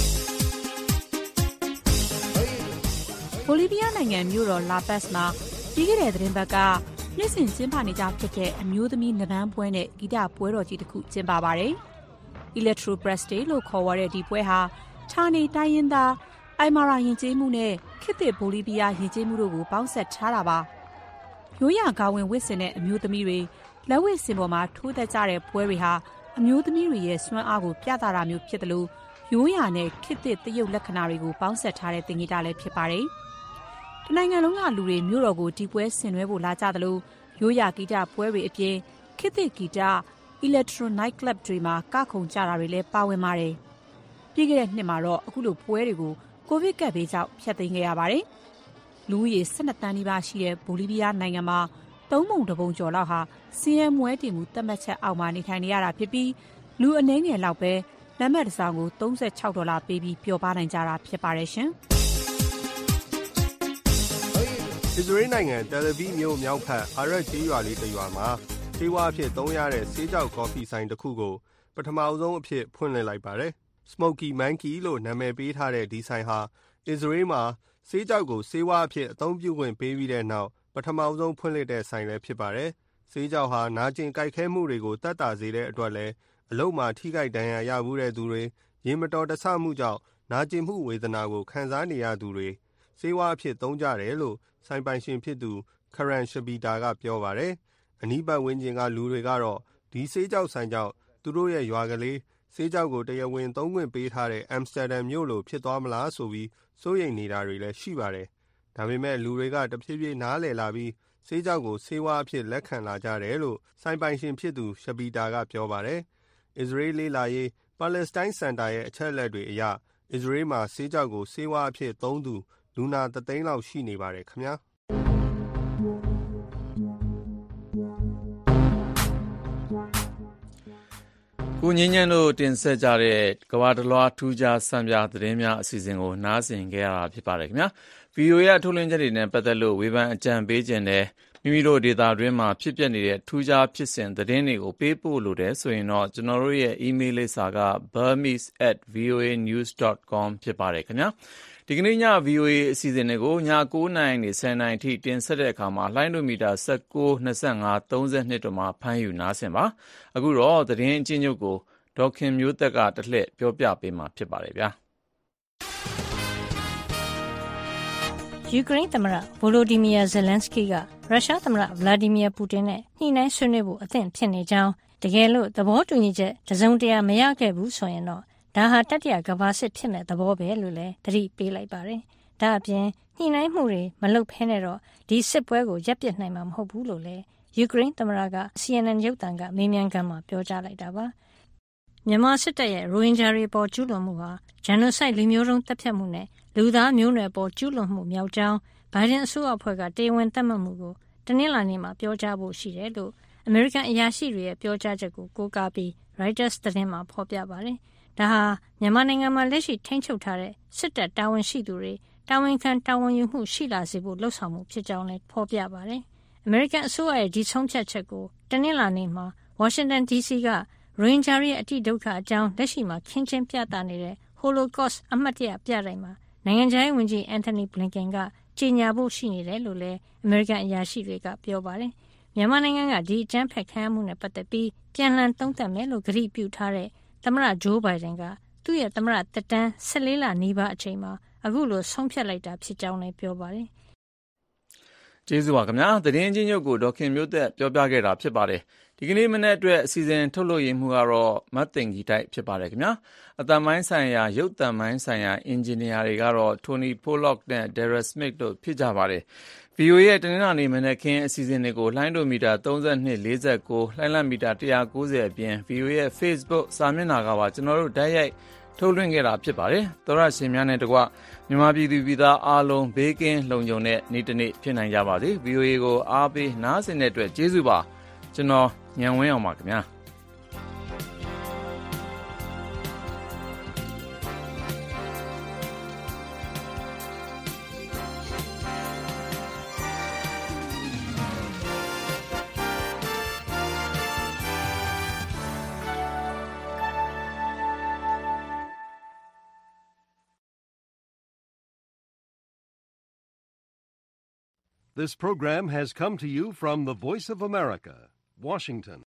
ဘိုလီးဗီးယားနိုင်ငံမြို့တော်လာပက်စ်မှာပြီးခဲ့တဲ့သတင်းပတ်ကနှစ်စဉ်ကျင်းပနေကြဖြစ်တဲ့အမျိုးသမီးနပန်းပွဲနဲ့ဂီတပွဲတော်ကြီးတစ်ခုကျင်းပပါတယ်။ Electro Press Day လို့ခေါ်ဝေါ်တဲ့ဒီပွဲဟာဌာနေတိုင်းရင်းသားအိုင်မာရာယဉ်ကျေးမှုနဲ့ခေတ်သစ်ဘိုလီးဗီးယားယဉ်ကျေးမှုတို့ကိုပေါင်းစပ်ထားတာပါ။ရိုးရာကာဝင်ဝတ်ဆင်တဲ့အမျိုးသမီးတွေလက်ဝတ်စင်ပေါ်မှာထိုးသက်ကြတဲ့ပွဲတွေဟာအမျိုးသမီးတွေရဲ့စွမ်းအားကိုပြသတာမျိုးဖြစ်တယ်လို့ရိုးရာနဲ့ခေတ်သစ်သရုပ်လက္ခဏာတွေကိုပေါင်းစပ်ထားတဲ့သင်္ကေတလည်းဖြစ်ပါတယ်။တနိုင်ငံလုံးကလူတွေမြို့တော်ကိုဒီပွဲဆင်နွှဲဖို့လာကြတယ်လို့ရိုးရာဂီတပွဲတွေအပြင်ခေတ်သစ်ဂီတ Electro Night Club တွေမှာကခုန်ကြတာတွေလည်းပါဝင်ပါတယ်။ပြီးခဲ့တဲ့နှစ်မှာတော့အခုလိုပွဲတွေကိုကိုဗစ်ကပ်ဘေးကြောင့်ဖျက်သိမ်းခဲ့ရပါတယ်။လူဦးရေ12သန်းနီးပါးရှိတဲ့ဘိုလီးဗီးယားနိုင်ငံမှာ3ပုံ1ပုံကျော်လောက်ဟာဆင်းရဲမွဲတေမှုသတ်မှတ်ချက်အောက်မှာနေထိုင်နေရတာဖြစ်ပြီးလူအနည်းငယ်လောက်ပဲလက်မှတ်တစ်စောင်ကို$36ပေးပြီးပျော်ပါနိုင်ကြတာဖြစ်ပါတယ်ရှင်။အစ္စရေးနိုင်ငံတယ်လ်အဗီးမြို့မြောက်ဖက်အာရပ်ကျေးရွာလေးတစ်ရွာမှာဆေးဝါးအဖြစ်သုံးရတဲ့ဆေးကြောက်ကော်ဖီဆိုင်တစ်ခုကိုပထမဆုံးအဖြစ်ဖွင့်လှစ်လိုက်ပါတယ်။ Smoky Monkey လို့နာမည်ပေးထားတဲ့ဒီဆိုင်ဟာအစ္စရေးမှာဆေးကြောက်ကိုဆေးဝါးအဖြစ်အသုံးပြုခွင့်ပေးပြီးတဲ့နောက်ပထမဆုံးဖွင့်လှစ်တဲ့ဆိုင်လည်းဖြစ်ပါတယ်။ဆေးကြောက်ဟာနာကျင်ကြိုက်ခဲမှုတွေကိုတတ်တာစေတဲ့အတွက်လည်းအလုပ်မှာထိခိုက်ဒဏ်ရာရဘူးတဲ့သူတွေရေမတော်တဆမှုကြောင့်နာကျင်မှုဝေဒနာကိုခံစားနေရသူတွေဆေးဝါးအဖြစ်သုံးကြတယ်လို့ဆိုင်ပိုင်ရှင်ဖြစ်သူခရန်ရှပီတာကပြောပါတယ်။အနီးပတ်ဝန်းကျင်ကလူတွေကတော့ဒီဆေးကြောက်ဆိုင်ကြောင့်သူတို့ရဲ့ရွာကလေးဆေးကြောက်ကိုတရားဝင်သုံးခွင့်ပေးထားတဲ့အမ်စတာဒမ်မြို့လိုဖြစ်သွားမလားဆိုပြီးစိုးရိမ်နေတာတွေလည်းရှိပါတယ်။ဒါပေမဲ့လူတွေကတဖြည်းဖြည်းနားလည်လာပြီးဆေးကြောက်ကိုဆေးဝါးအဖြစ်လက်ခံလာကြတယ်လို့ဆိုင်ပိုင်ရှင်ဖြစ်သူရှပီတာကပြောပါတယ်။အစ္စရေးလေးလာရေးပါလက်စတိုင်းစင်တာရဲ့အချက်အလက်တွေအရအစ္စရေးမှာဆေးကြောက်ကိုဆေးဝါးအဖြစ်သုံးသူလူနာ3သိန်းလောက်ရှိနေပါတယ်ခင်ဗျာ။ကိုငင်းညံ့တို့တင်ဆက်ကြတဲ့ကဘာတလွားထူးခြားစံပြသတင်းများအစီအစဉ်ကိုနားဆင်ကြရတာဖြစ်ပါတယ်ခင်ဗျာ။ VOA ရဲ့ထုတ်လွှင့်ချက်တွေနဲ့ပတ်သက်လို့ဝေဖန်အကြံပေးခြင်းနဲ့မိမိတို့ဒေတာတွင်းမှာဖြစ်ပျက်နေတဲ့ထူးခြားဖြစ်စဉ်သတင်းတွေကိုပေးပို့လို့တယ်ဆိုရင်တော့ကျွန်တော်တို့ရဲ့ email လိပ်စာက burmese@voanews.com ဖြစ်ပါတယ်ခင်ဗျာ။ဒီကနေ့ည VOA အစီအစဉ်တွေကိုည9:00နာရီနဲ့10:00နာရီထိတင်ဆက်တဲ့အခါမှာလှိုင်းဒိုမီတာ19, 25, 32တို့မှာဖမ်းယူနားဆင်ပါ။အခုတော့သတင်းအကျဉ်းချုပ်ကိုဒေါခင်မျိုးသက်ကတလှည့်ပြောပြပေးမှာဖြစ်ပါတယ်ဗျာ။ယူကရိန်းသမ္မတဗိုလိုဒီမီယာဇယ်လန်စကီးကရုရှားသမ္မတဗလာဒီမီယာပူတင်နဲ့ညှိနှိုင်းဆွေးနွေးဖို့အသင့်ဖြစ်နေကြောင်းတကယ်လို့သဘောတူညီချက်တစုံတရာမရခဲ့ဘူးဆိုရင်တော့ဒါဟာတတိယကမ္ဘာစစ်ဖြစ်မဲ့သဘောပဲလို့လည်းသတိပေးလိုက်ပါတယ်။ဒါအပြင်ညှိနှိုင်းမှုတွေမလုပ်ဖဲနဲ့တော့ဒီစစ်ပွဲကိုရပ်ပစ်နိုင်မှာမဟုတ်ဘူးလို့လည်းယူကရိန်းသမ္မတက CNN ရုပ်သံကမေးမြန်းခန်းမှာပြောကြားလိုက်တာပါ။မြန်မာစစ်တပ်ရဲ့ရိုဟင်ဂျာတွေပေါ်ကျူးလွန်မှုဟာဂျန်နိုဆိုက်လူမျိုးတုံးတပ်ဖြတ်မှုနဲ့လူသားမျိုးနွယ်ပေါ်ကျူးလွန်မှုမြောက်ကြောင်းဘိုင်ဒန်အစိုးရအဖွဲ့ကတရားဝင်သတ်မှတ်မှုကိုတနင်္လာနေ့မှာပြောကြားဖို့ရှိတယ်လို့အမေရိကန်အရာရှိတွေရဲ့ပြောကြားချက်ကိုကိုးကားပြီး Reuters သတင်းမှာဖော်ပြပါတယ်။ဒါဟာမြန်မာနိုင်ငံမှာလက်ရှိထိန်းချုပ်ထားတဲ့စစ်တပ်တာဝန်ရှိသူတွေတာဝန်ခံတာဝန်ယူမှုရှိလာစေဖို့လှုံ့ဆော်မှုဖြစ်ကြောင်းလည်းဖော်ပြပါတယ်။အမေရိကန်အစိုးရရဲ့ဒီဆုံးဖြတ်ချက်ကိုတနင်္လာနေ့မှာဝါရှင်တန် DC ကရိုဟင်ဂျာတွေရဲ့အတိဒုက္ခအကြောင်းလက်ရှိမှာခင်းကျင်းပြသနေတဲ့ Holocaust အမှတ်တရပြတိုက်မှာနိုင်ငံခြားရေးဝန်ကြီး Antony Blinken ကကြေညာဖို့ရှိနေတယ်လို့လည်းအမေရိကန်အရာရှိတွေကပြောပါတယ်။မြန်မာနိုင်ငံကဒီအကြမ်းဖက်ခံရမှုနဲ့ပတ်သက်ပြီးပြန်လှန်သုံးသပ်မယ်လို့ကတိပြုထားတဲ့သမ္မတဂျိုးဘိုင်ဒန်ကသူ့ရဲ့သမ္မတသက်တမ်း14လနီးပါးအချိန်မှာအခုလိုဆုံးဖြတ်လိုက်တာဖြစ်ကြောင်းလည်းပြောပါတယ်။ကျေးဇူးပါခင်ဗျာ။သတင်းချင်းချုပ်ကိုဒေါခင်မျိုးသက်ပြောပြခဲ့တာဖြစ်ပါတယ်။ဒီကနေ့မနေ့အတွက်အစီအစဉ်ထုတ်လွှင့်ရမှုကတော့မတ်တင်ကြီးတိုက်ဖြစ်ပါတယ်ခင်ဗျာ။အတန်ပိုင်းဆိုင်ရာရုပ်တံပိုင်းဆိုင်ရာအင်ဂျင်နီယာတွေကတော့ Tony Pollock နဲ့ Darren Smith တို့ဖြစ်ကြပါတယ်။ VOA ရဲ့တနင်္လာနေ့မနက်ခင်းအစီအစဉ်တွေကိုလှိုင်းဒိုမီတာ32 49လှိုင်းလမီတာ190အပြင် VOA ရဲ့ Facebook စာမျက်နှာကပါကျွန်တော်တို့ဓာတ်ရိုက်ထုတ်လွှင့်ခဲ့တာဖြစ်ပါတယ်။သောရရှင်များနဲ့တကွမြန်မာပြည်သူပြည်သားအားလုံးဘေးကင်းလုံခြုံတဲ့နေ့တစ်နေ့ဖြစ်နိုင်ကြပါစေ။ VOA ကိုအားပေးနားဆင်တဲ့အတွက်ကျေးဇူးပါ။ကျွန်တော်ညံဝင်းအောင်ပါခင်ဗျာ။ This program has come to you from the Voice of America, Washington.